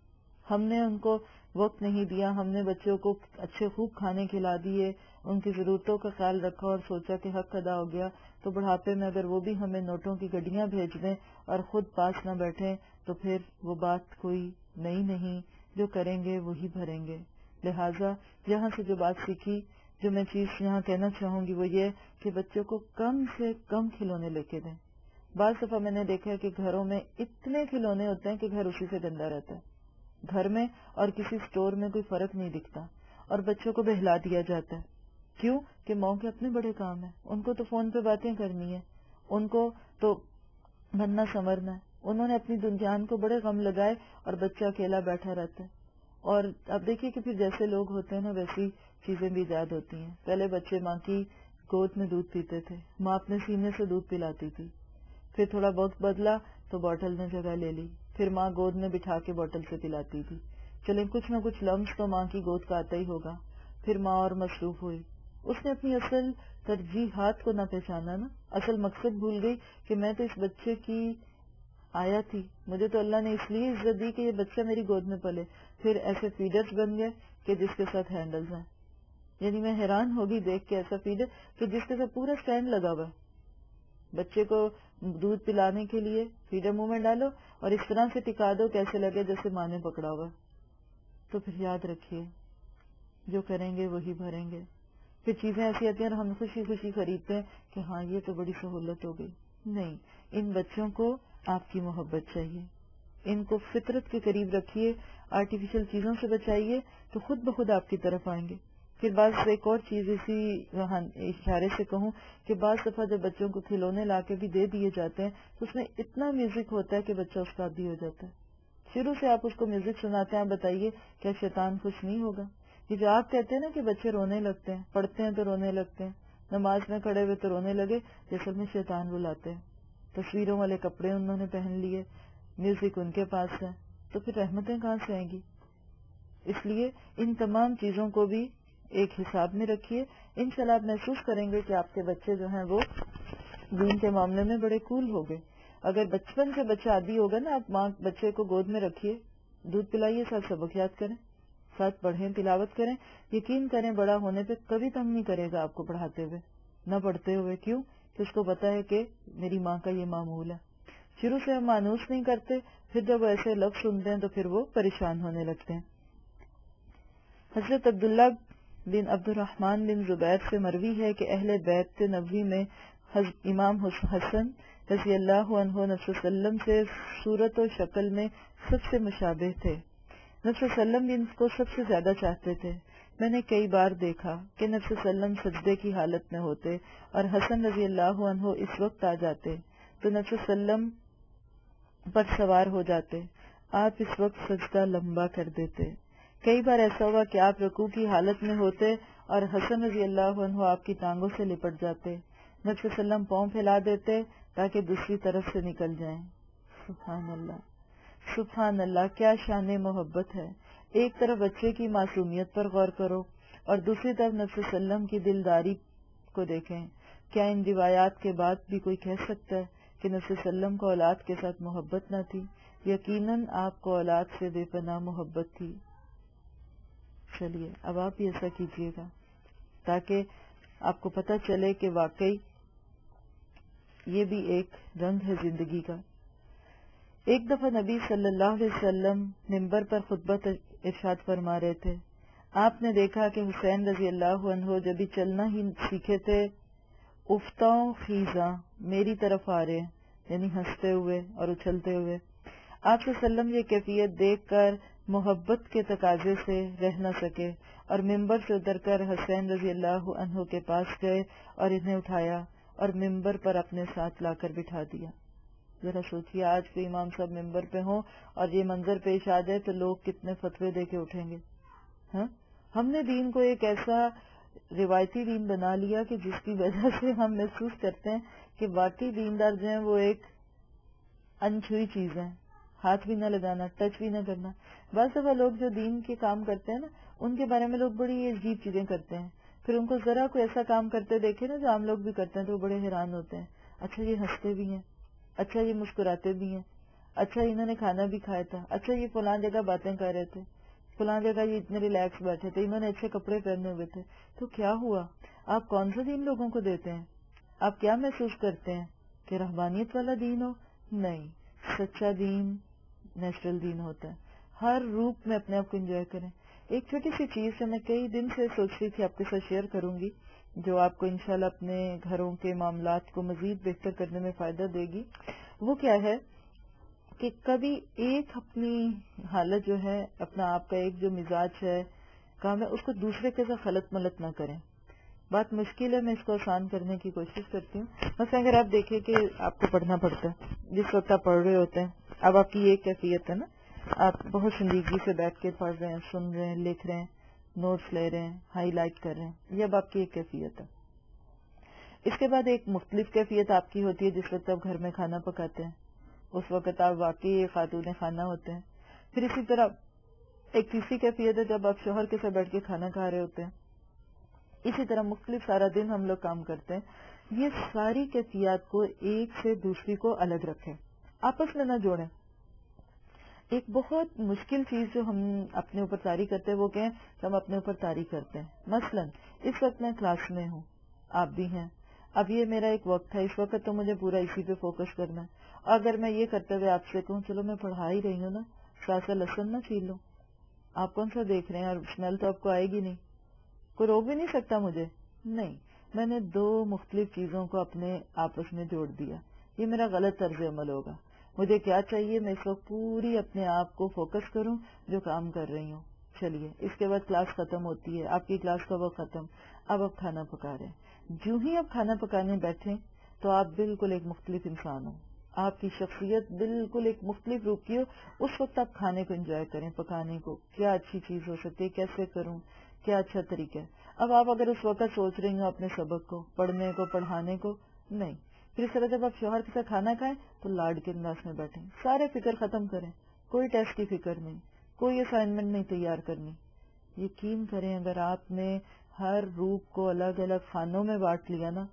ہم نے ان کو وقت نہیں دیا، ہم نے بچوں کو اچھے خوب کھانے کھلا دیے، ان کی ضرورتوں کا خیال رکھا اور سوچا کہ حق ادا ہو گیا. تو بڑھاپے میں اگر وہ بھی ہمیں نوٹوں کی گڈیاں بھیج دیں اور خود پاس نہ بیٹھیں تو پھر وہ بات کوئی نئی نہیں. جو کریں گے وہی بھریں گے. لہٰذا یہاں سے جو بات سیکھی، جو میں چیز یہاں کہنا چاہوں گی وہ یہ کہ بچوں کو کم سے کم کھلونے لے کے دیں. بعض دفعہ میں نے دیکھا ہے کہ گھروں میں اتنے کھلونے ہوتے ہیں کہ گھر اسی سے گندا رہتا ہے. گھر میں اور کسی سٹور میں کوئی فرق نہیں دکھتا اور بچوں کو بہلا دیا جاتا ہے. کیوں کہ ماں کے اپنے بڑے کام ہیں، ان کو تو فون پہ باتیں کرنی ہے، ان کو تو بننا سنورنا ہے. انہوں نے اپنی دنجان کو بڑے غم لگائے اور بچہ اکیلا بیٹھا رہتا ہے. اور اب دیکھیے کہ پھر جیسے لوگ ہوتے ہیں نا ویسی چیزیں بھی ایجاد ہوتی ہیں. پہلے بچے ماں کی گود میں دودھ پیتے تھے، ماں اپنے سینے سے دودھ پلاتی تھی. پھر تھوڑا وقت بدلا تو بوٹل نے جگہ لے لی، پھر ماں گود میں بٹھا کے بوٹل سے پلاتی تھی. چلیں کچھ نہ کچھ لمس تو ماں کی گود کا آتا ہی ہوگا. پھر ماں اور مصروف ہوئی، اس نے اپنی اصل ترجیحات کو نہ پہچانا نا، اصل مقصد بھول گئی کہ میں تو اس بچے کی آیا تھی، مجھے تو اللہ نے اس لیے عزت دی کہ یہ بچہ میری گود میں پلے. پھر ایسے فیڈرز بن گئے کہ جس کے ساتھ ہینڈلز ہیں. یعنی میں حیران ہوگی دیکھ کے ایسا فیڈر کہ جس کے ساتھ پورا سٹینڈ لگا ہوا ہے. بچے کو دودھ پلانے کے لیے فیڈر منہ میں ڈالو اور اس طرح سے ٹکا دو کیسے لگے جیسے ماں نے پکڑا ہوا. تو پھر یاد رکھیے جو کریں گے وہی بھریں گے. پھر چیزیں ایسی آتی ہیں اور ہم خوشی خوشی خریدتے ہیں کہ ہاں یہ تو بڑی سہولت ہو گئی. نہیں، ان بچوں کو آپ کی محبت چاہیے، ان کو فطرت کے قریب رکھیے، آرٹیفیشل چیزوں سے بچائیے تو خود بخود آپ کی طرف آئیں گے. پھر بعض ایک اور چیز اسی اشارے سے کہوں کہ بعض دفعہ جب بچوں کو کھلونے لا کے بھی دے دیے جاتے ہیں تو اس میں اتنا میوزک ہوتا ہے کہ بچہ اس کا عادی ہو جاتا ہے. شروع سے آپ اس کو میوزک سناتے ہیں, آپ بتائیے کیا شیطان خوش نہیں ہوگا؟ یہ جو آپ کہتے ہیں نا کہ بچے رونے لگتے ہیں, پڑھتے ہیں تو رونے لگتے ہیں, نماز میں کھڑے ہوئے تو رونے لگے, جیسے میں شیطان بلاتے ہیں. تصویروں والے کپڑے انہوں نے پہن لیے, میوزک ان کے پاس ہے, تو پھر رحمتیں کہاں سے آئیں گی؟ اس لیے ان تمام چیزوں کو بھی ایک حساب میں رکھیے. انشاءاللہ آپ محسوس کریں گے کہ آپ کے بچے جو ہیں وہ دین کے معاملے میں بڑے کول ہو گئے. اگر بچپن سے بچہ عادی ہوگا نا, آپ ماں بچے کو گود میں رکھیے, دودھ پلائیے, ساتھ سبق یاد کریں, ساتھ پڑھیں, تلاوت کریں, یقین کریں بڑا ہونے پہ کبھی تنگ نہیں کرے گا آپ کو پڑھاتے ہوئے, نہ پڑھتے ہوئے. کیوں کہ اس کو پتا ہے کہ میری ماں کا یہ معمول ہے. شروع سے ہم مانوس نہیں کرتے, پھر جب ایسے لفظ سنتے ہیں تو پھر وہ پریشان ہونے لگتے ہیں. حضرت عبداللہ بن عبد الرحمن بن زبیر سے مروی ہے کہ اہل بیت نبوی میں امام حسن رضی اللہ عنہ نبی صلی اللہ علیہ وسلم سے صورت و شکل میں سب سے مشابہ تھے. نبی صلی اللہ علیہ وسلم بھی ان کو سب سے زیادہ چاہتے تھے. میں نے کئی بار دیکھا کہ نبی صلی اللہ علیہ وسلم سجدے کی حالت میں ہوتے اور حسن رضی اللہ عنہ اس وقت آ جاتے تو نبی صلی اللہ علیہ وسلم پر سوار ہو جاتے. آپ اس وقت سجدہ لمبا کر دیتے. کئی بار ایسا ہوا کہ آپ رکوع کی حالت میں ہوتے اور حسن رضی اللہ عنہ آپ کی ٹانگوں سے لپٹ جاتے. نبی صلی اللہ علیہ وسلم پاؤں پھیلا دیتے تاکہ دوسری طرف سے نکل جائیں. سبحان اللہ, سبحان اللہ, کیا شان محبت ہے. ایک طرف بچے کی معصومیت پر غور کرو اور دوسری طرف نبی صلی اللہ علیہ وسلم کی دلداری کو دیکھیں. کیا ان روایات کے بعد بھی کوئی کہہ سکتا ہے کہ نبی صلی اللہ علیہ وسلم کو اولاد کے ساتھ محبت نہ تھی؟ یقیناً آپ کو اولاد سے بے پناہ محبت تھی. چلیے اب آپ بھی ایسا کیجیے گا تاکہ آپ کو پتہ چلے کہ واقعی یہ بھی ایک رنگ ہے زندگی کا. ایک دفعہ نبی صلی اللہ علیہ وسلم منبر پر خطبہ ارشاد فرما رہے تھے. آپ نے دیکھا کہ حسین رضی اللہ عنہ جب بھی چلنا ہی سیکھے تھے افتاؤں خیزاں میری طرف آ رہے ہیں, یعنی ہنستے ہوئے اور اچھلتے ہوئے. آپ صلی اللہ علیہ وسلم یہ کیفیت دیکھ کر محبت کے تقاضے سے رہ نہ سکے اور منبر سے اتر کر حسین رضی اللہ عنہ کے پاس گئے اور انہیں اٹھایا اور منبر پر اپنے ساتھ لا کر بٹھا دیا. ذرا سوچیے آج کے امام صاحب منبر پہ ہوں اور یہ منظر پیش آ جائے تو لوگ کتنے فتوے دے کے اٹھیں گے. ہاں, ہم نے دین کو ایک ایسا روایتی دین بنا لیا کہ جس کی وجہ سے ہم محسوس کرتے ہیں کہ واقعی دیندار جو ہیں وہ ایک انچھوئی چیز ہے, ہاتھ بھی نہ لگانا, ٹچ بھی نہ کرنا. بعض دفعہ لوگ جو دین کے کام کرتے ہیں نا ان کے بارے میں لوگ بڑی عجیب چیزیں کرتے ہیں, پھر ان کو ذرا کوئی ایسا کام کرتے دیکھے نا جو عام لوگ بھی کرتے ہیں تو وہ بڑے حیران ہوتے ہیں. اچھا یہ ہنستے بھی ہیں, اچھا یہ مسکراتے بھی ہیں, اچھا انہوں نے کھانا بھی کھایا تھا, اچھا یہ فلاں جگہ باتیں کر رہے تھے, فلاں جگہ یہ اتنے ریلیکس بیٹھے تھے, انہوں نے اچھے کپڑے پہنے ہوئے تھے. تو کیا ہوا؟ آپ کون سا دین لوگوں کو دیتے ہیں؟ آپ کیا محسوس کرتے ہیں کہ رہبانیت والا دین ہو؟ نہیں, سچا دین نیچرل دین ہوتا ہے. ہر روپ میں اپنے آپ کو انجوائے کریں. ایک چھوٹی سی چیز سے میں کئی دن سے سوچ رہی تھی آپ کے ساتھ شیئر کروں گی جو آپ کو انشاءاللہ اپنے گھروں کے معاملات کو مزید بہتر کرنے میں فائدہ دے گی. وہ کیا ہے کہ کبھی ایک اپنی حالت جو ہے, اپنا آپ کا ایک جو مزاج ہے, کام ہے, اس کو دوسرے کے ساتھ خلط ملط نہ کریں. بات مشکل ہے, میں اس کو آسان کرنے کی کوشش کرتی ہوں. مثلا اگر آپ دیکھیں کہ آپ کو پڑھنا پڑتا ہے, جس وقت آپ پڑھ رہے ہوتے ہیں, اب آپ کی یہ کیفیت ہے نا, آپ بہت سنجیدگی سے بیٹھ کے پڑھ رہے ہیں, سن رہے ہیں, لکھ رہے ہیں, نوٹس لے رہے ہیں, ہائی لائٹ کر رہے ہیں, یہ اب آپ کی ایک کیفیت ہے. اس کے بعد ایک مختلف کیفیت آپ کی ہوتی ہے جس وقت آپ گھر میں کھانا پکاتے ہیں, اس وقت آپ واقعی خاتون خانہ ہوتے ہیں. پھر اسی طرح ایک تیسری کیفیت ہے جب آپ شوہر کے ساتھ بیٹھ کے کھانا کھا رہے ہوتے ہیں. اسی طرح مختلف سارا دن ہم لوگ کام کرتے ہیں. یہ ساری کیفیات کو ایک سے دوسری کو الگ رکھیں, آپس میں نہ جوڑیں. ایک بہت مشکل چیز جو ہم اپنے اوپر طاری کرتے ہیں وہ کہیں کہ ہم اپنے اوپر طاری کرتے ہیں. مثلا اس وقت میں کلاس میں ہوں, آپ بھی ہیں, اب یہ میرا ایک وقت ہے, اس وقت تو مجھے پورا اسی پہ فوکس کرنا ہے. اگر میں یہ کرتے ہوئے آپ سے کہوں چلو میں پڑھا ہی رہی ہوں نا, ساتھ ساتھ لہسن نہ چھیل لو, آپ کون سا دیکھ رہے ہیں, اور اسمیل تو آپ کو آئے گی نہیں, کوئی روک بھی نہیں سکتا مجھے. نہیں, میں نے دو مختلف چیزوں کو اپنے آپس میں جوڑ دیا. یہ میرا غلط طرز عمل ہوگا. مجھے کیا چاہیے, میں اس وقت پوری اپنے آپ کو فوکس کروں جو کام کر رہی ہوں. چلیے اس کے بعد کلاس ختم ہوتی ہے، آپ کی کلاس کا وقت ختم، اب آپ کھانا پکا رہے ہیں. جو ہی آپ کھانا پکانے بیٹھیں تو آپ بالکل ایک مختلف انسان ہو، آپ کی شخصیت بالکل ایک مختلف روپ کی ہو. اس وقت آپ کھانے کو انجوائے کریں، پکانے کو، کیا اچھی چیز ہو سکتی ہے، کیسے کروں، کیا اچھا طریقہ ہے. اب آپ اگر اس وقت سوچ رہی ہوں اپنے سبق کو، پڑھنے کو، پڑھانے کو، نہیں. پھر اس طرح جب آپ شوہر کے ساتھ کھانا کھائیں تو لاڈ کے انداز میں بیٹھیں، سارے فکر ختم کریں، کوئی ٹیسٹ کی فکر نہیں، کوئی اسائنمنٹ نہیں تیار کرنی. یقین کریں اگر آپ نے ہر روپ کو الگ الگ خانوں میں بانٹ لیا نا،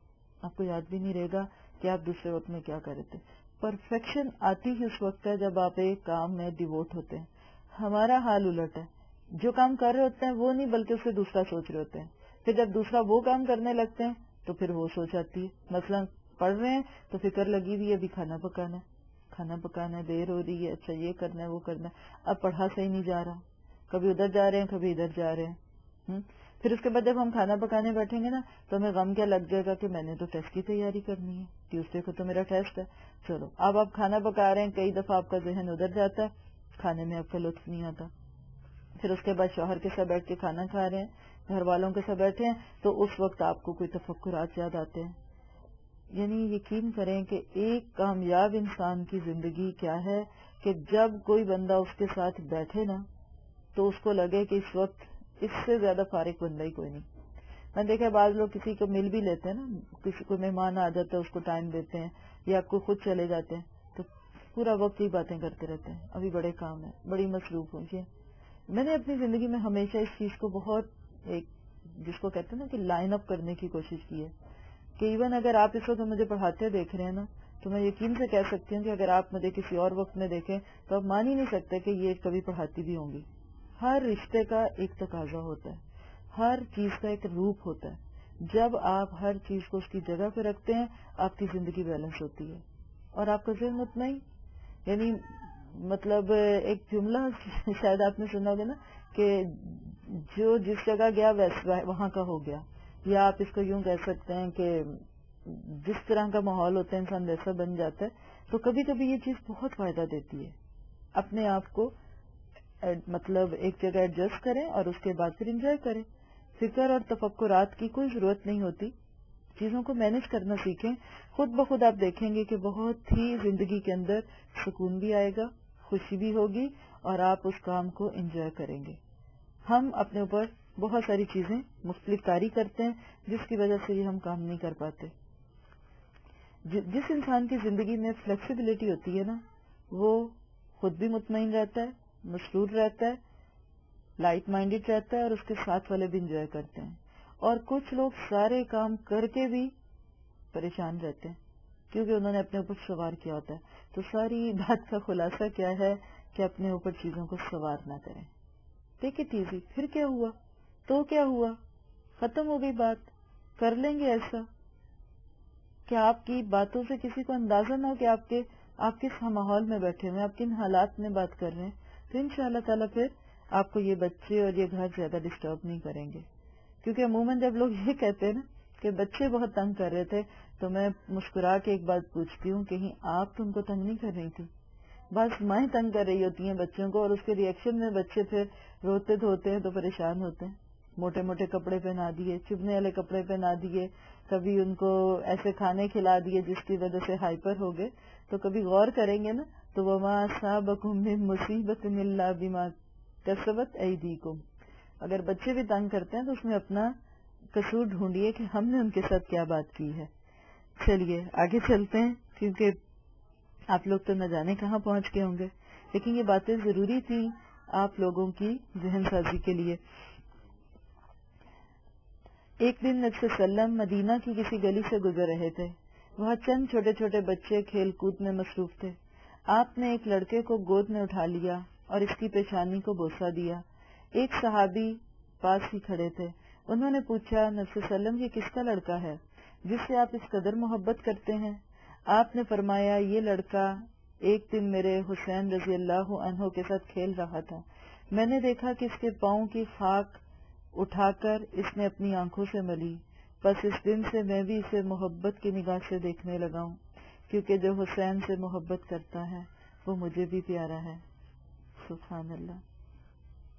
آپ کو یاد بھی نہیں رہے گا کہ آپ دوسرے وقت میں کیا کر رہے تھے. پرفیکشن آتی ہی اس وقت ہے جب آپ ایک کام میں ڈیووٹ ہوتے ہیں. ہمارا حال الٹ ہے، جو کام کر رہے ہوتے ہیں وہ نہیں بلکہ اسے دوسرا سوچ رہے ہوتے ہیں. پھر جب دوسرا وہ کام کرنے لگتے ہیں تو پھر وہ سوچ آتی ہے. مثلا پڑھ رہے ہیں تو فکر لگی ہوئی ہے ابھی کھانا پکانا ہے، کھانا پکانا ہے، دیر ہو رہی ہے، اچھا یہ کرنا ہے وہ کرنا ہے. اب پڑھا صحیح نہیں جا رہا، کبھی ادھر جا رہے ہیں کبھی ادھر جا رہے ہیں. پھر اس کے بعد جب ہم کھانا پکانے بیٹھیں گے نا تو ہمیں غم کیا لگ جائے گا کہ میں نے تو ٹیسٹ کی تیاری کرنی ہے، ٹیوزڈے کو تو میرا ٹیسٹ ہے. چلو اب آپ کھانا پکا رہے ہیں، کئی دفعہ آپ کا ذہن ادھر جاتا ہے، کھانے میں آپ کا لطف نہیں آتا. پھر اس کے بعد شوہر کے ساتھ بیٹھ کے کھانا کھا رہے ہیں، گھر والوں کے ساتھ بیٹھے ہیں تو اس وقت آپ کو کوئی تفکرات یاد آتے ہیں. یعنی یقین کریں کہ ایک کامیاب انسان کی زندگی کیا ہے کہ جب کوئی بندہ اس کے ساتھ بیٹھے نا تو اس کو لگے کہ اس وقت اس سے زیادہ فارغ بندہ ہی کوئی نہیں. میں دیکھا بعض لوگ کسی کو مل بھی لیتے ہیں نا، کسی کو مہمان آ جاتا ہے اس کو ٹائم دیتے ہیں یا آپ کو خود چلے جاتے ہیں تو پورا وقت ہی باتیں کرتے رہتے ہیں، ابھی بڑے کام ہے، بڑی مصروف ہوں. میں نے اپنی زندگی میں ہمیشہ اس چیز کو بہت ایک جس کو کہتے ہیں نا کہ لائن اپ کرنے کی کوشش کی ہے کہ ایون اگر آپ اس وقت مجھے پڑھاتے دیکھ رہے ہیں نا تو میں یقین سے کہہ سکتی ہوں کہ اگر آپ مجھے کسی اور وقت میں دیکھیں تو آپ مان ہی نہیں سکتے کہ یہ کبھی پڑھاتی بھی ہوں گی. ہر رشتے کا ایک تقاضا ہوتا ہے، ہر چیز کا ایک روپ ہوتا ہے. جب آپ ہر چیز کو اس کی جگہ پہ رکھتے ہیں آپ کی زندگی بیلنس ہوتی ہے اور آپ کا ذہن اتنا ہی، یعنی مطلب ایک جملہ شاید آپ نے سنا ہوگا نا کہ جو جس جگہ گیا وہاں کا ہو گیا، یا آپ اس کو یوں کہہ سکتے ہیں کہ جس طرح کا ماحول ہوتا ہے انسان ویسا بن جاتا ہے. تو کبھی کبھی یہ چیز بہت فائدہ دیتی ہے. اپنے آپ کو مطلب ایک جگہ ایڈجسٹ کریں اور اس کے بعد پھر انجوائے کریں. فکر اور تفکرات کی کوئی ضرورت نہیں ہوتی، چیزوں کو مینج کرنا سیکھیں. خود بخود آپ دیکھیں گے کہ بہت ہی زندگی کے اندر سکون بھی آئے گا، خوشی بھی ہوگی اور آپ اس کام کو انجوائے کریں گے. ہم اپنے اوپر بہت ساری چیزیں مختلف کاری کرتے ہیں جس کی وجہ سے یہ ہم کام نہیں کر پاتے. جس انسان کی زندگی میں فلیکسیبلٹی ہوتی ہے نا وہ خود بھی مطمئن رہتا ہے، مسرور رہتا ہے، لائٹ مائنڈڈ رہتا ہے اور اس کے ساتھ والے بھی انجوائے کرتے ہیں. اور کچھ لوگ سارے کام کر کے بھی پریشان رہتے ہیں کیونکہ انہوں نے اپنے اوپر سوار کیا ہوتا ہے. تو ساری بات کا خلاصہ کیا ہے کہ اپنے اوپر چیزوں کو سوار نہ کریں. Take it easy. پھر کیا ہوا تو کیا ہوا، ختم ہو گئی بات. کر لیں گے ایسا کہ آپ کی باتوں سے کسی کو اندازہ نہ ہو کہ آپ کے آپ کس ماحول میں بیٹھے ہوئے، آپ کن حالات میں بات کر رہے ہیں. تو ان شاء اللہ تعالیٰ پھر آپ کو یہ بچے اور یہ گھر زیادہ ڈسٹرب نہیں کریں گے. کیونکہ عموماً جب لوگ یہ کہتے ہیں نا کہ بچے بہت تنگ کر رہے تھے تو میں مسکرا کے ایک بات پوچھتی ہوں، کہیں آپ تو ان کو تنگ نہیں کر رہی تھی؟ بس مائیں تنگ کر رہی ہوتی ہیں بچوں کو اور اس کے ریئیکشن میں بچے پھر روتے دھوتے ہیں تو پریشان ہوتے ہیں. موٹے موٹے کپڑے پہنا دیے، چبھنے والے کپڑے پہنا دیے، کبھی ان کو ایسے کھانے کھلا دیے جس کی وجہ سے ہائپر ہو گئے. تو کبھی غور کریں گے نا تو وما اصابکم من مصیبۃ الا بما کسبت ایدیکم. اگر بچے بھی تنگ کرتے ہیں تو اس میں اپنا قصور ڈھونڈیے کہ ہم نے ان کے ساتھ کیا بات کی ہے. چلیے آگے چلتے ہیں کیونکہ آپ لوگ تو نہ جانے کہاں پہنچ گئے ہوں گے، لیکن یہ باتیں ضروری تھی آپ لوگوں کی ذہن سازی کے لیے. ایک دن نبی صلی اللہ علیہ وسلم مدینہ کی کسی گلی سے گزر رہے تھے. وہاں چند چھوٹے چھوٹے بچے کھیل کود میں مصروف تھے. آپ نے ایک لڑکے کو گود میں اٹھا لیا اور اس کی پیشانی کو بوسہ دیا. ایک صحابی پاس ہی کھڑے تھے. انہوں نے پوچھا، نبی صلی اللہ علیہ وسلم یہ کس کا لڑکا ہے جس سے آپ اس قدر محبت کرتے ہیں؟ آپ نے فرمایا، یہ لڑکا ایک دن میرے حسین رضی اللہ عنہ کے ساتھ کھیل رہا تھا. میں نے دیکھا کہ اس کے پاؤں کی خاک اٹھا کر اس نے اپنی آنکھوں سے ملی. بس اس دن سے میں بھی اسے محبت کی نگاہ سے دیکھنے لگا ہوں، کیونکہ جو حسین سے محبت کرتا ہے وہ مجھے بھی پیارا ہے. سبحان اللہ.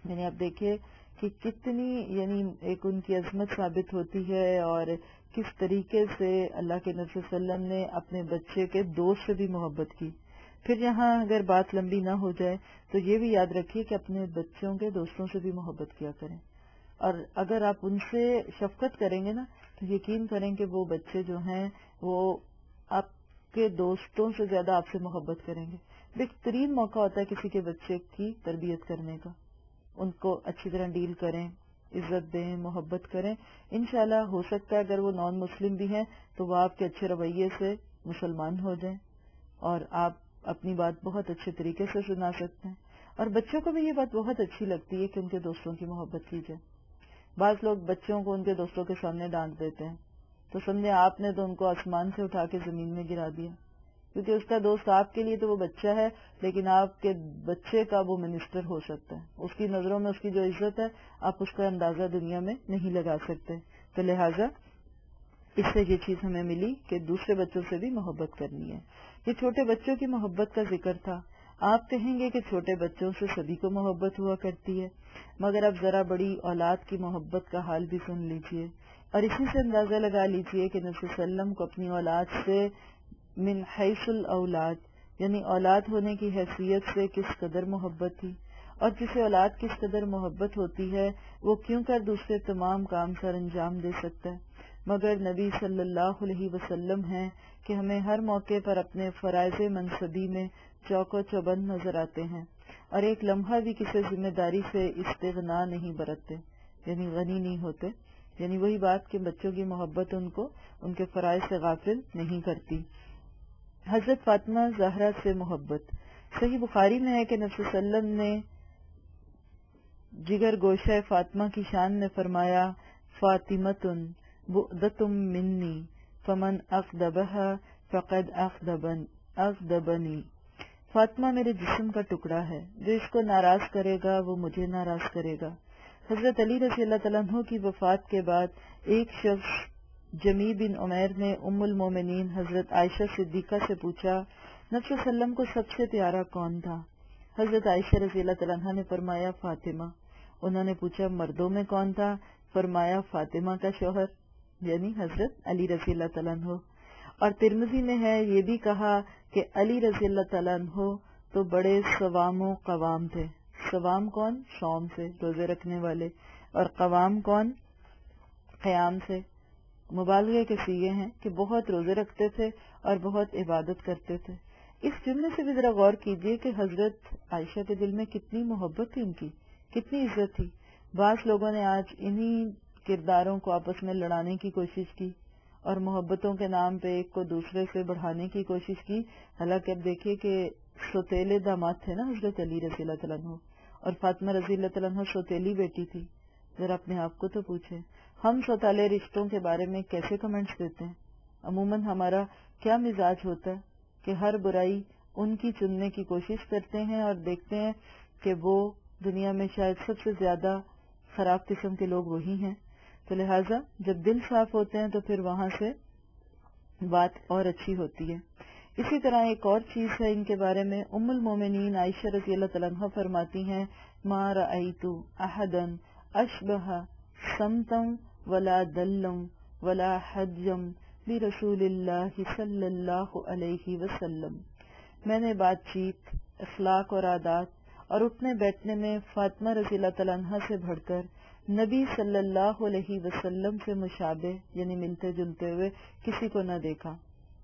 یعنی آپ دیکھیے کہ کتنی یعنی ایک ان کی عظمت ثابت ہوتی ہے اور کس طریقے سے اللہ کے نبی صلی اللہ علیہ وسلم نے اپنے بچے کے دوست سے بھی محبت کی. پھر یہاں اگر بات لمبی نہ ہو جائے تو یہ بھی یاد رکھیے کہ اپنے بچوں کے دوستوں سے بھی محبت کیا کریں, اور اگر آپ ان سے شفقت کریں گے نا تو یقین کریں کہ وہ بچے جو ہیں وہ آپ کے دوستوں سے زیادہ آپ سے محبت کریں گے. بہترین موقع ہوتا ہے کسی کے بچے کی تربیت کرنے کا. ان کو اچھی طرح ڈیل کریں, عزت دیں, محبت کریں. انشاءاللہ ہو سکتا ہے اگر وہ نان مسلم بھی ہیں تو وہ آپ کے اچھے رویے سے مسلمان ہو جائیں اور آپ اپنی بات بہت اچھے طریقے سے سنا سکتے ہیں. اور بچوں کو بھی یہ بات بہت اچھی لگتی ہے کہ ان کے دوستوں کی محبت کی جائے. بعض لوگ بچوں کو ان کے دوستوں کے سامنے ڈانٹ دیتے ہیں تو سمجھے آپ نے تو ان کو آسمان سے اٹھا کے زمین میں گرا دیا, کیونکہ اس کا دوست آپ کے لیے تو وہ بچہ ہے لیکن آپ کے بچے کا وہ منسٹر ہو سکتا ہے. اس کی نظروں میں اس کی جو عزت ہے آپ اس کا اندازہ دنیا میں نہیں لگا سکتے. تو لہٰذا اس سے یہ چیز ہمیں ملی کہ دوسرے بچوں سے بھی محبت کرنی ہے. یہ چھوٹے بچوں کی محبت کا ذکر تھا. آپ کہیں گے کہ چھوٹے بچوں سے سبھی کو محبت ہوا کرتی ہے, مگر اب ذرا بڑی اولاد کی محبت کا حال بھی سن لیجئے اور اسی سے اندازہ لگا لیجئے کہ نبی صلی اللہ علیہ وسلم کو اپنی اولاد سے من حیث الاولاد یعنی اولاد ہونے کی حیثیت سے کس قدر محبت تھی, اور جسے اولاد کس قدر محبت ہوتی ہے وہ کیوں کر دوسرے تمام کام سر انجام دے سکتا ہے. مگر نبی صلی اللہ علیہ وسلم ہیں کہ ہمیں ہر موقع پر اپنے فرائض منصبی میں چوک و چوبند نظر آتے ہیں اور ایک لمحہ بھی کسی ذمہ داری سے استغنا نہیں برتتے, یعنی غنی نہیں ہوتے. یعنی وہی بات کہ بچوں کی محبت ان کو ان کے فرائض سے غافل نہیں کرتی. حضرت فاطمہ زہرا سے محبت. صحیح بخاری میں ہے کہ نبی صلی اللہ علیہ وسلم نے جگر گوشہ فاطمہ کی شان میں فرمایا فاطمۃ بعدۃ منی فمن اغضبها فقد اغضبن اغضبنی. فاطمہ میرے جسم کا ٹکڑا ہے, جو اس کو ناراض کرے گا وہ مجھے ناراض کرے گا. حضرت علی رضی اللہ تعالیٰ عنہ کی وفات کے بعد ایک شخص جمی بن عمیر نے ام المومنین حضرت عائشہ صدیقہ سے پوچھا نبی صلی اللہ علیہ وسلم کو سب سے پیارا کون تھا؟ حضرت عائشہ رضی اللہ تعالیٰ عنہ نے فرمایا فاطمہ. انہوں نے پوچھا مردوں میں کون تھا؟ فرمایا فاطمہ کا شوہر یعنی حضرت علی رضی اللہ تعالیٰ عنہ. اور ترمذی میں ہے یہ بھی کہا کہ علی رضی اللہ تعالیٰ عنہ تو بڑے صوام و قوام تھے. صوام کون؟ صوم سے, روزے رکھنے والے, اور قوام کون؟ قیام سے. مبالغے کے سیغے ہیں کہ بہت روزے رکھتے تھے اور بہت عبادت کرتے تھے. اس جملے سے بھی ذرا غور کیجئے کہ حضرت عائشہ کے دل میں کتنی محبت تھی, ان کی کتنی عزت تھی. بعض لوگوں نے آج انہی کرداروں کو آپس میں لڑانے کی کوشش کی اور محبتوں کے نام پہ ایک کو دوسرے سے بڑھانے کی کوشش کی. حالانکہ اب دیکھیے کہ سوتیلے داماد تھے نا حضرت علی رضی اللہ تعالیٰ عنہ, اور فاطمہ رضی اللہ تعالیٰ عنہ سوتیلی بیٹی تھی. ذرا اپنے آپ کو تو پوچھیں ہم سوتالے رشتوں کے بارے میں کیسے کمنٹس دیتے ہیں. عموماً ہمارا کیا مزاج ہوتا ہے کہ ہر برائی ان کی چننے کی کوشش کرتے ہیں اور دیکھتے ہیں کہ وہ دنیا میں شاید سب سے زیادہ خراب قسم کے لوگ وہی ہیں. تو لہٰذا جب دل صاف ہوتے ہیں تو پھر وہاں سے بات اور اچھی ہوتی ہے. اسی طرح ایک اور چیز ہے ان کے بارے میں, ام المومنین عائشہ رضی اللہ تعالیٰ عنہ فرماتی ہیں ما رأیت احدا اشبہ سمتم ولا دلم ولا حجم برسول اللہ صلی اللہ علیہ وسلم. میں نے بات چیت, اخلاق اور عادات اور اٹھنے بیٹھنے میں فاطمہ رضی اللہ تعالیٰ عنہ سے بڑھ کر نبی صلی اللہ علیہ وسلم سے مشابہ یعنی ملتے جلتے ہوئے کسی کو نہ دیکھا.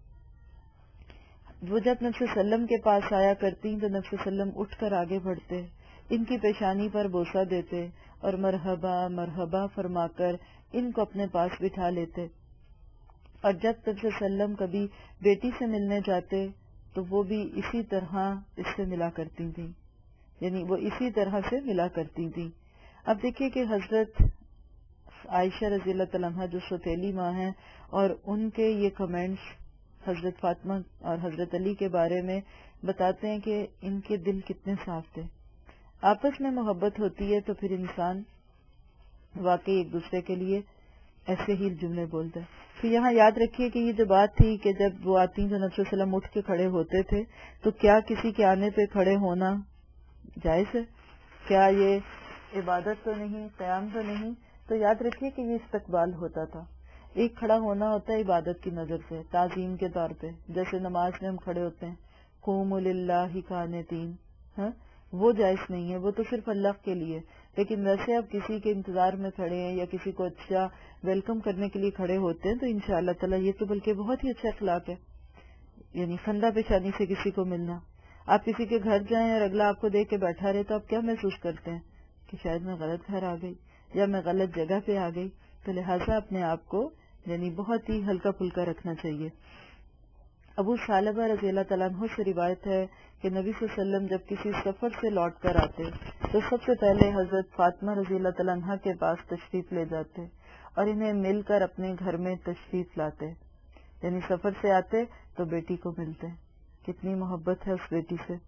وہ جب نبی صلی اللہ علیہ وسلم کے پاس آیا کرتی تو نبی صلی اللہ علیہ وسلم اٹھ کر آگے بڑھتے, ان کی پیشانی پر بوسہ دیتے اور مرحبا مرحبا فرما کر ان کو اپنے پاس بٹھا لیتے. اور جب نبی صلی اللہ علیہ وسلم کبھی بیٹی سے ملنے جاتے تو وہ بھی اسی طرح اس سے ملا کرتی تھیں, یعنی وہ اسی طرح سے ملا کرتی تھیں. اب دیکھیے کہ حضرت عائشہ رضی اللہ تعالیٰ عنہ جو سوتیلی ماں ہیں اور ان کے یہ کمنٹس حضرت فاطمہ اور حضرت علی کے بارے میں بتاتے ہیں کہ ان کے دل کتنے صاف تھے. آپس میں محبت ہوتی ہے تو پھر انسان واقعی ایک دوسرے کے لیے ایسے ہی جملے بولتا ہے. پھر یہاں یاد رکھیے کہ یہ جو بات تھی کہ جب وہ آتی تو نبی صلی اللہ علیہ وسلم اٹھ کے کھڑے ہوتے تھے, تو کیا کسی کے آنے پہ کھڑے ہونا جائز ہے؟ کیا یہ عبادت تو نہیں، قیام تو نہیں، تو یاد رکھیے کہ یہ استقبال ہوتا تھا. ایک کھڑا ہونا ہوتا ہے عبادت کی نظر سے، تعظیم کے طور پہ، جیسے نماز میں ہم کھڑے ہوتے ہیں قوموا للہ قانتین، ہاں وہ جائز نہیں ہے، وہ تو صرف اللہ کے لیے. لیکن ویسے آپ کسی کے انتظار میں کھڑے ہیں یا کسی کو اچھا ویلکم کرنے کے لیے کھڑے ہوتے ہیں تو انشاءاللہ تعالی یہ تو بلکہ بہت ہی اچھا اخلاق ہے. یعنی خندہ پیشانی سے کسی کو ملنا. آپ کسی کے گھر جائیں اور اگلا آپ کو دیکھ کے بیٹھا رہے تو آپ کیا محسوس کرتے ہیں کہ شاید میں غلط گھر آ گئی یا میں غلط جگہ پہ آ گئی. تو لہٰذا اپنے آپ کو یعنی بہت ہی ہلکا پھلکا رکھنا چاہیے. ابو ثعلبہ رضی اللہ تعالیٰ عنہ سے روایت ہے کہ نبی صلی اللہ علیہ وسلم جب کسی سفر سے لوٹ کر آتے تو سب سے پہلے حضرت فاطمہ رضی اللہ تعالیٰ عنہ کے پاس تشریف لے جاتے اور انہیں مل کر اپنے گھر میں تشریف لاتے. یعنی سفر سے آتے تو بیٹی کو ملتے. کتنی محبت ہے اس بیٹی سے.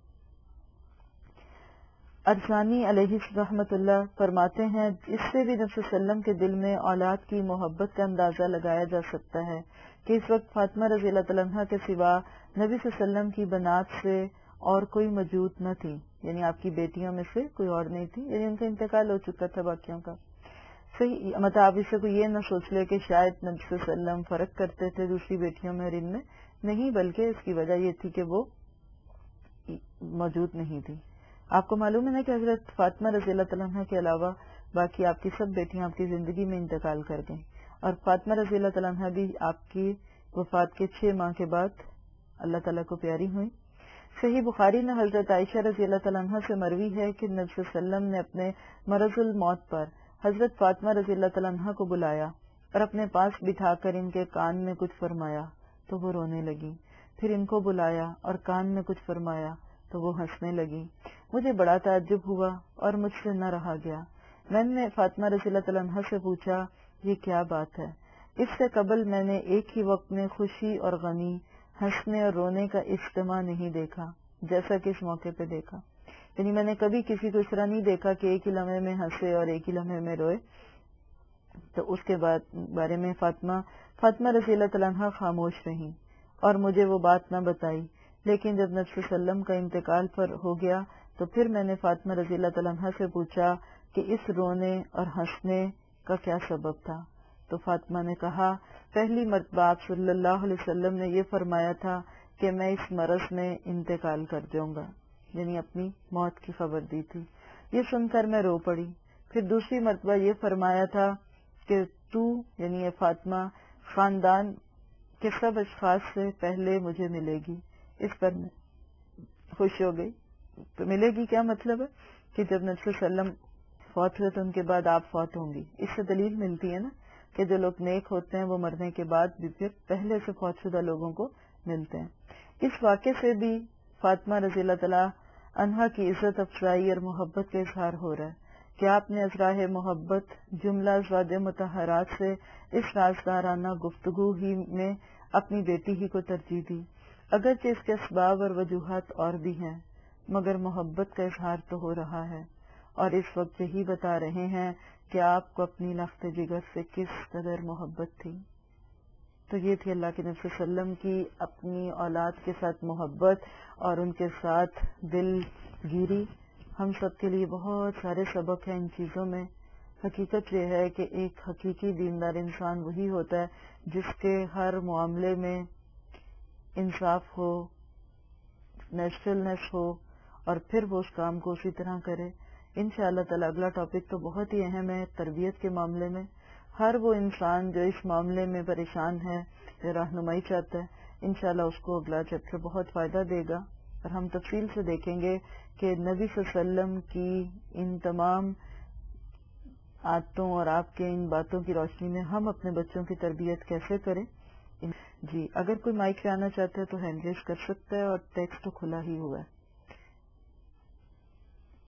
ارسانی علیہ رحمت اللہ فرماتے ہیں اس سے بھی نبی صلی اللہ علیہ وسلم کے دل میں اولاد کی محبت کا اندازہ لگایا جا سکتا ہے کہ اس وقت فاطمہ رضی اللہ تعالیٰ عنہ کے سوا نبی صلی اللہ علیہ وسلم کی بنات سے اور کوئی موجود نہ تھی. یعنی آپ کی بیٹیوں میں سے کوئی اور نہیں تھی، یعنی ان کا انتقال ہو چکا تھا باقیوں کا. صحیح مطلب آپ اس سے کوئی یہ نہ سوچ لے کہ شاید نبی صلی اللہ علیہ وسلم فرق کرتے تھے دوسری بیٹیوں میں اور ان میں، نہیں، بلکہ اس کی وجہ یہ تھی کہ وہ موجود نہیں تھی. آپ کو معلوم ہے نا کہ حضرت فاطمہ رضی اللہ تعالیٰ عنہ کے علاوہ باقی آپ کی سب بیٹیاں آپ کی زندگی میں انتقال کر گئیں، اور فاطمہ رضی اللہ تعالیٰ عنہ بھی آپ کی وفات کے چھ ماہ کے بعد اللہ تعالیٰ کو پیاری ہوئی. صحیح بخاری میں حضرت عائشہ رضی اللہ تعالیٰ عنہ سے مروی ہے کہ نبی صلی اللہ علیہ وسلم نے اپنے مرض الموت پر حضرت فاطمہ رضی اللہ تعالیٰ عنہ کو بلایا اور اپنے پاس بٹھا کر ان کے کان میں کچھ فرمایا تو وہ رونے لگی. پھر ان کو بلایا اور کان میں کچھ فرمایا تو وہ ہنسنے لگی. مجھے بڑا تعجب ہوا اور مجھ سے نہ رہا گیا. میں نے فاطمہ رضی اللہ تعالیٰ عنہ سے پوچھا یہ کیا بات ہے؟ اس سے قبل میں نے ایک ہی وقت میں خوشی اور غمی، ہنسنے اور رونے کا اجتماع نہیں دیکھا جیسا کہ اس موقع پہ دیکھا. یعنی میں نے کبھی کسی کو اس طرح نہیں دیکھا کہ ایک ہی لمحے میں ہنسے اور ایک ہی لمحے میں روئے. تو اس کے بعد بارے میں فاطمہ فاطمہ رضی اللہ تعالیٰ عنہ خاموش رہی اور مجھے وہ بات نہ بتائی. لیکن جب نبی صلی اللہ علیہ وسلم کا انتقال پر ہو گیا تو پھر میں نے فاطمہ رضی اللہ تعالیٰ عنہ سے پوچھا کہ اس رونے اور ہنسنے کا کیا سبب تھا. تو فاطمہ نے کہا پہلی مرتبہ آپ صلی اللہ علیہ وسلم نے یہ فرمایا تھا کہ میں اس مرض میں انتقال کر جاؤں گا، یعنی اپنی موت کی خبر دی تھی. یہ سن کر میں رو پڑی. پھر دوسری مرتبہ یہ فرمایا تھا کہ تو یعنی یہ فاطمہ خاندان کے سب اشخاص سے پہلے مجھے ملے گی. اس پر میں خوش ہو گئی. تو ملے گی کیا مطلب ہے کہ جب نبی صلی اللہ علیہ وسلم فوت ہوئے تو ان کے بعد آپ فوت ہوں گی. اس سے دلیل ملتی ہے نا کہ جو لوگ نیک ہوتے ہیں وہ مرنے کے بعد بھی پھر پہلے سے فوت شدہ لوگوں کو ملتے ہیں. اس واقعے سے بھی فاطمہ رضی اللہ تعالیٰ عنہا کی عزت افزائی اور محبت کا اظہار ہو رہا ہے کہ آپ نے ازراہ محبت جملہ ازواج مطہرات سے اس رازدارانہ گفتگو ہی میں اپنی بیٹی ہی کو ترجیح دی. اگرچہ اس کے اسباب اور وجوہات اور بھی ہیں مگر محبت کا اظہار تو ہو رہا ہے، اور اس وقت یہی بتا رہے ہیں کہ آپ کو اپنی لخت جگر سے کس قدر محبت تھی. تو یہ تھی اللہ کے نبی صلی اللہ علیہ وسلم کی اپنی اولاد کے ساتھ محبت اور ان کے ساتھ دل گیری. ہم سب کے لیے بہت سارے سبق ہیں ان چیزوں میں. حقیقت یہ ہے کہ ایک حقیقی دیندار انسان وہی ہوتا ہے جس کے ہر معاملے میں انصاف ہو، نیچرلنس ہو، اور پھر وہ اس کام کو اسی طرح کرے. انشاءاللہ تعالی اگلا ٹاپک تو بہت ہی اہم ہے تربیت کے معاملے میں. ہر وہ انسان جو اس معاملے میں پریشان ہے یا رہنمائی چاہتا ہے انشاءاللہ اس کو اگلا چیپٹر بہت فائدہ دے گا، اور ہم تفصیل سے دیکھیں گے کہ نبی صلی اللہ علیہ وسلم کی ان تمام عادتوں اور آپ کے ان باتوں کی روشنی میں ہم اپنے بچوں کی تربیت کیسے کریں. جی اگر کوئی مائک پہ آنا چاہتا ہے تو ہینڈ ریز کر سکتا ہے، اور ٹیکسٹ تو کھلا ہی ہوا ہے.